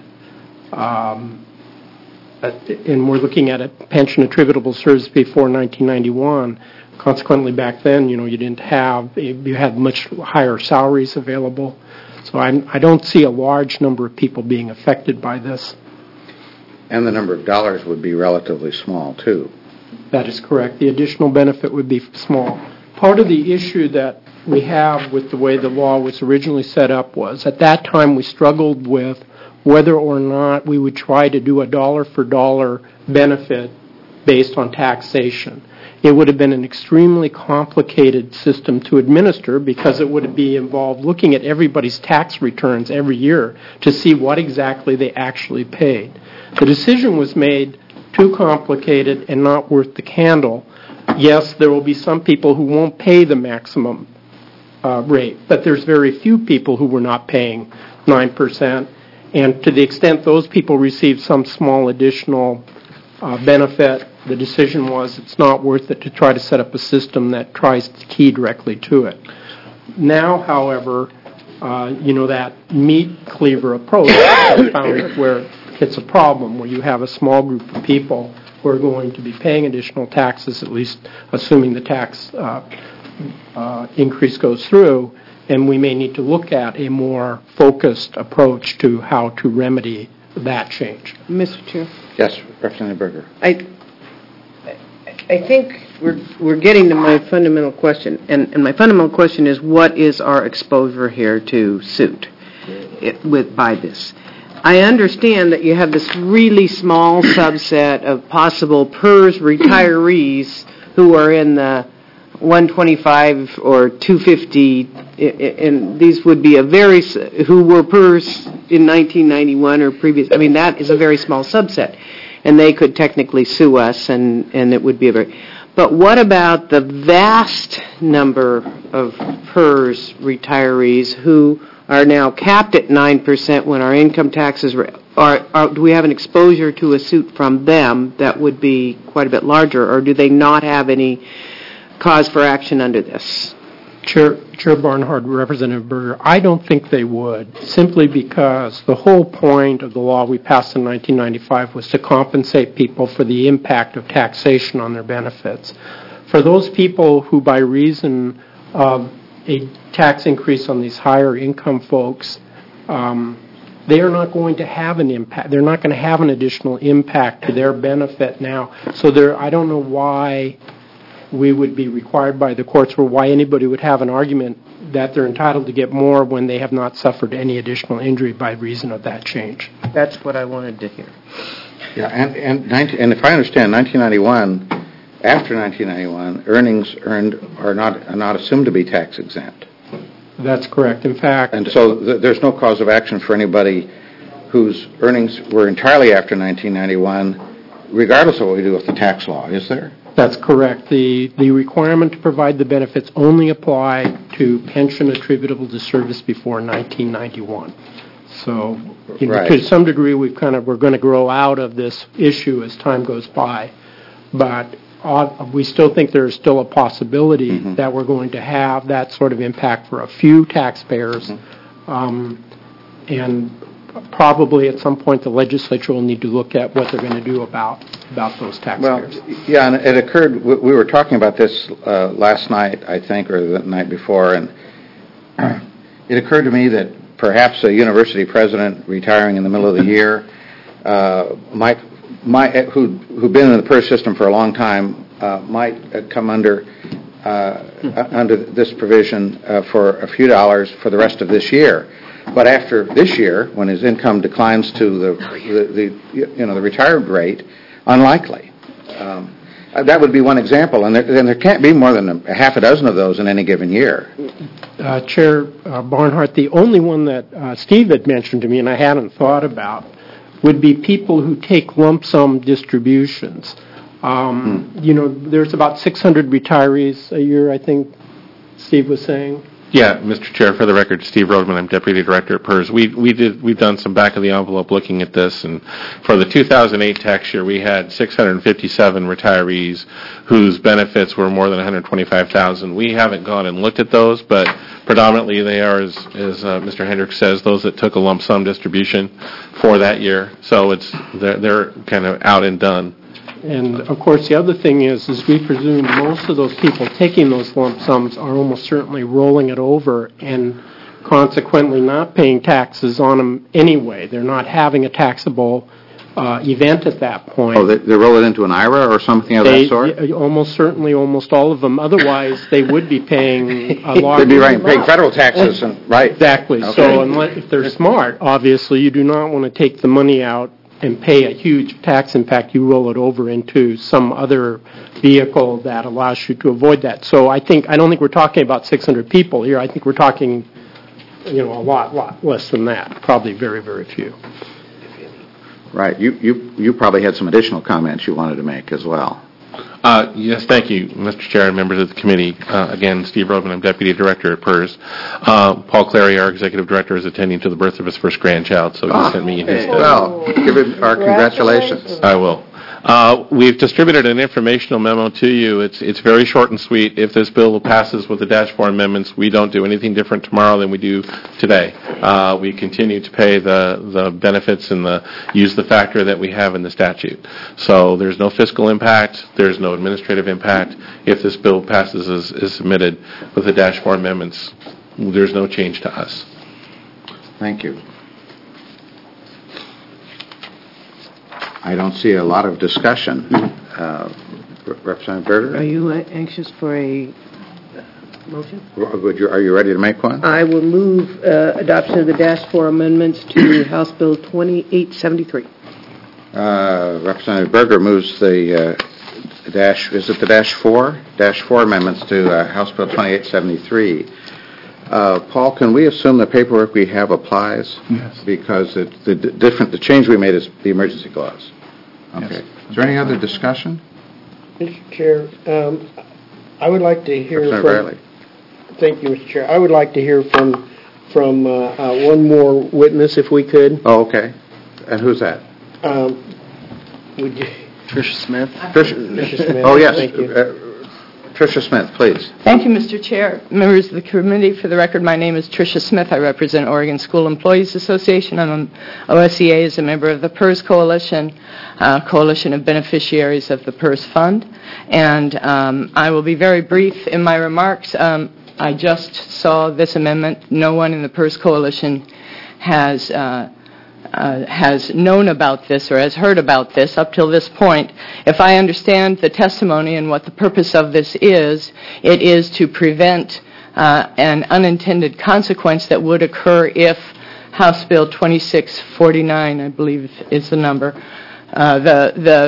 we're looking at a pension attributable service before 1991. Consequently, back then, you had much higher salaries available. So I don't see a large number of people being affected by this. And the number of dollars would be relatively small, too. That is correct. The additional benefit would be small. Part of the issue that we have with the way the law was originally set up was, at that time, we struggled with whether or not we would try to do a dollar-for-dollar benefit based on taxation. It would have been an extremely complicated system to administer, because it would be involved looking at everybody's tax returns every year to see what exactly they actually paid. The decision was made too complicated and not worth the candle. Yes, there will be some people who won't pay the maximum rate, but there's very few people who were not paying 9%. And to the extent those people received some small additional benefit, the decision was it's not worth it to try to set up a system that tries to key directly to it. Now, however, that meat cleaver approach is found where it's a problem, where you have a small group of people who are going to be paying additional taxes, at least assuming the tax increase goes through, and we may need to look at a more focused approach to how to remedy that change. Mr. Chair? Yes, Representative Berger. I think we're getting to my fundamental question, and my fundamental question is, what is our exposure here to suit by this? I understand that you have this really small subset of possible PERS retirees who are in the 125 or 250, and these would be who were PERS in 1991 or previous. I mean, that is a very small subset, and they could technically sue us, and it would be But what about the vast number of PERS retirees who are now capped at 9% when our income taxes do we have an exposure to a suit from them that would be quite a bit larger, or do they not have any cause for action under this? Chair Barnhart, Representative Berger, I don't think they would, simply because the whole point of the law we passed in 1995 was to compensate people for the impact of taxation on their benefits. For those people who, by reason of a tax increase on these higher income folks, they are not going to have an impact. They're not going to have an additional impact to their benefit now. So I don't know why we would be required by the courts, or why anybody would have an argument that they're entitled to get more when they have not suffered any additional injury by reason of that change. That's what I wanted to hear. Yeah, and if I understand, 1991, after 1991, earnings earned are not assumed to be tax exempt. That's correct. In fact... And so there's no cause of action for anybody whose earnings were entirely after 1991, regardless of what we do with the tax law, is there? That's correct. The requirement to provide the benefits only apply to pension attributable to service before 1991. So, Right. to some degree, we're going to grow out of this issue as time goes by. But we still think there's still a possibility that we're going to have that sort of impact for a few taxpayers. And probably at some point the legislature will need to look at what they're going to do about those taxpayers. Well, yeah, and it occurred, we were talking about this last night, I think, or the night before, and it occurred to me that perhaps a university president retiring in the middle of the year who'd been in the PERS system for a long time might come under this provision for a few dollars for the rest of this year. But after this year, when his income declines to the retired rate, unlikely. That would be one example, and there can't be more than a half a dozen of those in any given year. Chair Barnhart, the only one that Steve had mentioned to me and I hadn't thought about would be people who take lump sum distributions. There's about 600 retirees a year, I think Steve was saying. Yeah, Mr. Chair, for the record, Steve Rodman, I'm Deputy Director at PERS. We've done some back of the envelope looking at this, and for the 2008 tax year, we had 657 retirees whose benefits were more than $125,000. We haven't gone and looked at those, but predominantly they are, as Mr. Hendricks says, those that took a lump sum distribution for that year. So they're kind of out and done. And, of course, the other thing is we presume most of those people taking those lump sums are almost certainly rolling it over and consequently not paying taxes on them anyway. They're not having a taxable event at that point. Oh, they roll it into an IRA or something of that sort? Almost certainly, almost all of them. Otherwise, they would be paying a lot. They'd be paying federal taxes, right? Exactly. Okay. So if they're smart, obviously, you do not want to take the money out and pay a huge tax. In fact, you roll it over into some other vehicle that allows you to avoid that. So I don't think we're talking about 600 people here. I think we're talking, a lot less than that. Probably very, very few. Right. You probably had some additional comments you wanted to make as well. Yes, thank you, Mr. Chair and members of the committee. Again, Steve Rodman, I'm Deputy Director at PERS. Paul Clary, our Executive Director, is attending to the birth of his first grandchild, so he sent me in his Well, give him our congratulations. I will. We've distributed an informational memo to you. It's very short and sweet. If this bill passes with the -4 amendments, we don't do anything different tomorrow than we do today. We continue to pay the benefits and use the factor that we have in the statute. So there's no fiscal impact. There's no administrative impact. If this bill passes as submitted with the -4 amendments, there's no change to us. Thank you. I don't see a lot of discussion. Representative Berger? Are you anxious for a motion? Are you ready to make one? I will move adoption of the -4 amendments to House Bill 2873. Representative Berger moves the is it the -4 amendments to House Bill 2873. Paul, can we assume the paperwork we have applies? Yes. Because the change we made is the emergency clause. Okay. Yes. Is there any other discussion? Mr. Chair, I would like to hear Representative from... Bradley. Thank you, Mr. Chair. I would like to hear from one more witness, if we could. Oh, okay. And who's that? Would you... Tricia Smith. Tricia Smith. Oh, yes. Thank you. Tricia Smith, please. Thank you, Mr. Chair. Members of the committee, for the record, my name is Tricia Smith. I represent Oregon School Employees Association. I'm an OSEA as a member of the PERS Coalition, Coalition of Beneficiaries of the PERS Fund. And I will be very brief in my remarks. I just saw this amendment. No one in the PERS Coalition has known about this or has heard about this up till this point. If I understand the testimony and what the purpose of this is, it is to prevent an unintended consequence that would occur if House Bill 2649, I believe is the number, the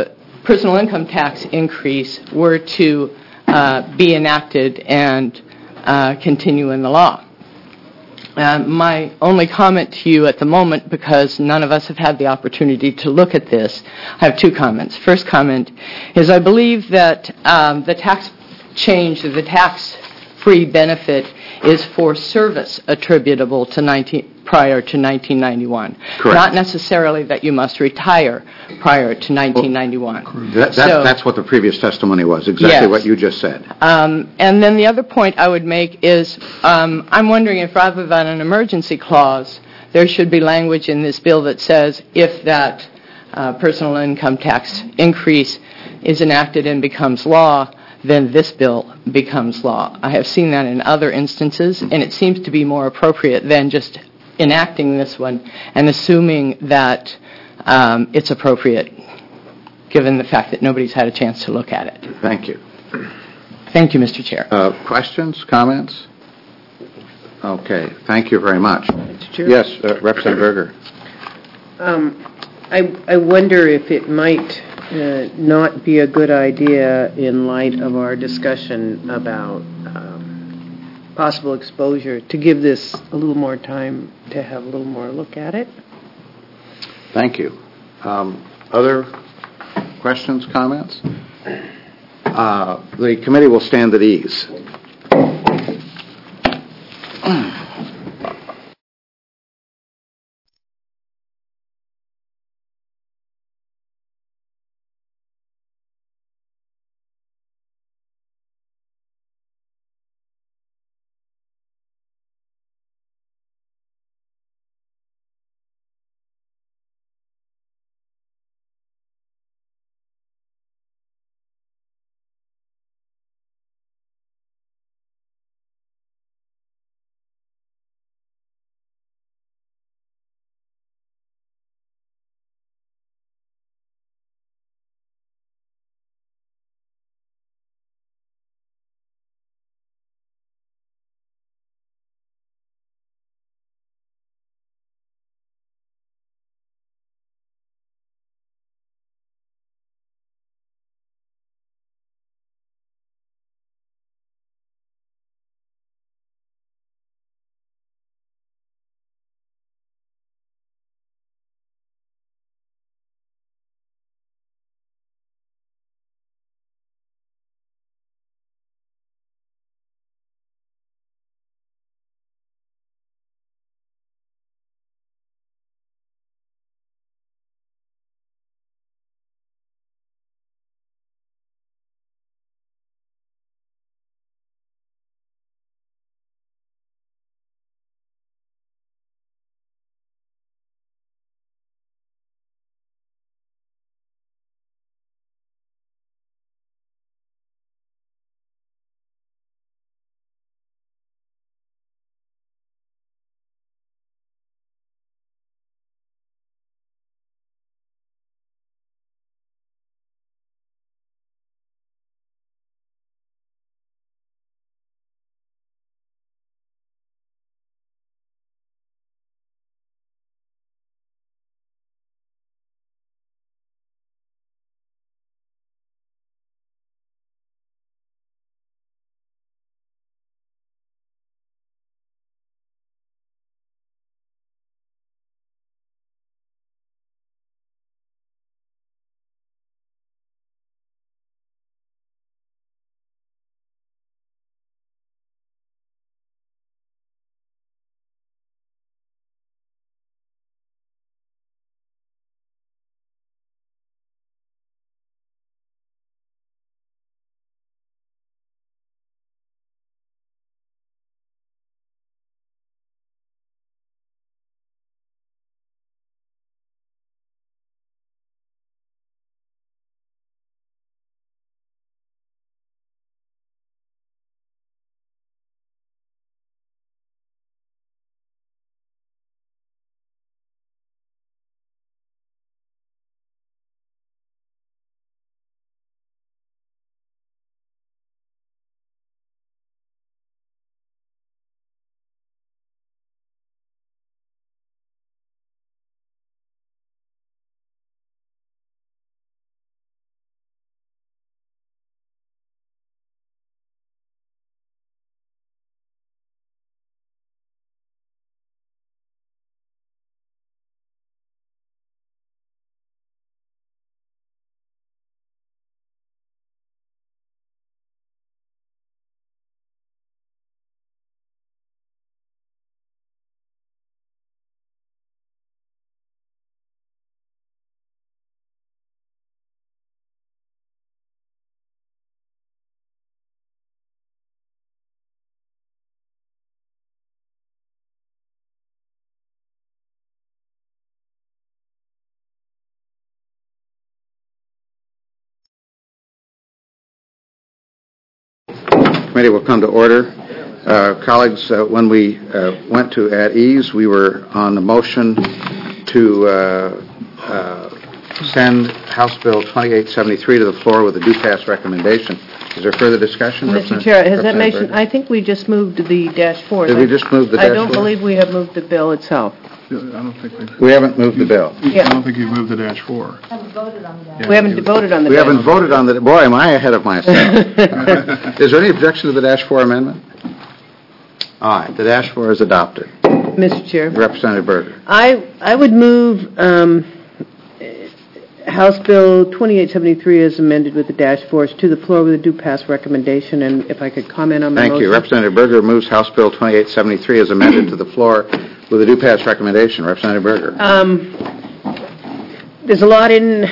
personal income tax increase were to be enacted and continue in the law. My only comment to you at the moment, because none of us have had the opportunity to look at this, I have two comments. First comment is I believe that the tax change, the tax-free benefit is for service attributable to prior to 1991. Correct. Not necessarily that you must retire prior to 1991. That's what the previous testimony was, exactly Yes. what you just said. And then the other point I would make is I'm wondering if rather than an emergency clause, there should be language in this bill that says if that personal income tax increase is enacted and becomes law, then this bill becomes law. I have seen that in other instances, and it seems to be more appropriate than just enacting this one and assuming that it's appropriate, given the fact that nobody's had a chance to look at it. Thank you. Thank you, Mr. Chair. Questions, comments? Okay, thank you very much. Chair? Yes, Representative Berger. I wonder if it might not be a good idea in light of our discussion about possible exposure to give this a little more time to have a little more look at it. Thank you. Other questions, comments? The committee will stand at ease. committee will come to order. Colleagues, when we went to at ease, we were on the motion to send House Bill 2873 to the floor with a due pass recommendation. Is there further discussion? Mr. Chair, has that mentioned, I think we just moved the -4. Did we just move the -4? I don't believe we have moved the bill itself. I don't think we haven't moved the bill. Yeah. I don't think you've moved the -4. Haven't voted on that. We haven't voted on the We bill. haven't voted on the, boy, am I ahead of myself. Is there any objection to the -4 amendment? All right, the -4 is adopted. Mr. Chair. Representative Berger. I would move House Bill 2873 as amended with the -4s to the floor with a due pass recommendation, and if I could comment on my motion. Thank you. Representative Berger moves House Bill 2873 as amended to the floor with a due pass recommendation. Representative Berger. There's a lot in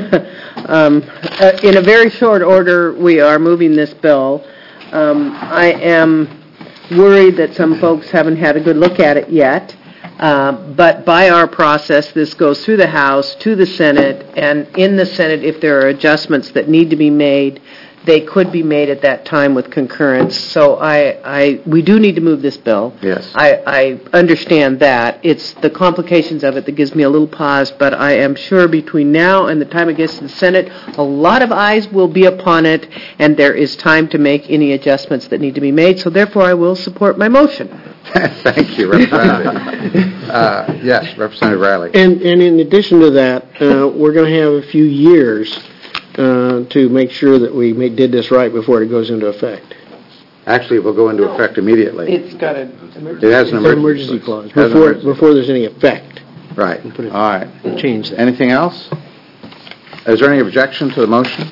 a very short order. We are moving this bill. I am worried that some folks haven't had a good look at it yet. But by our process, this goes through the House, to the Senate, and in the Senate, if there are adjustments that need to be made, they could be made at that time with concurrence. So we do need to move this bill. Yes. I understand that. It's the complications of it that gives me a little pause, but I am sure between now and the time it gets to the Senate, a lot of eyes will be upon it, and there is time to make any adjustments that need to be made. So therefore, I will support my motion. Thank you, Representative. Yes, Representative Riley. And in addition to that, we're going to have a few years to make sure that we did this right before it goes into effect. Actually, it will go into effect immediately. It's got It has an emergency clause before there's any effect. Right. All right. Change that. Anything else? Is there any objection to the motion?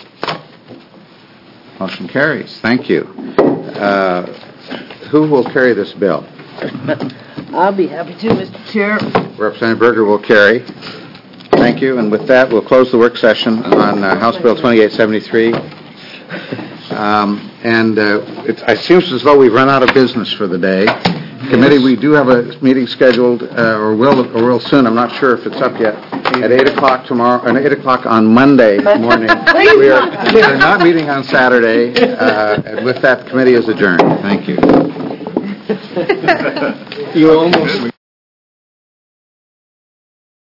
Motion carries. Thank you. Who will carry this bill? I'll be happy to, Mr. Chair. Representative Berger will carry. Thank you. And with that, we'll close the work session on House Bill 2873. It seems as though we've run out of business for the day. Committee, we do have a meeting scheduled, or will soon. I'm not sure if it's up yet. At 8:00 tomorrow, and 8:00 on Monday morning. We are not meeting on Saturday. And with that, the committee is adjourned. Thank you. You almost.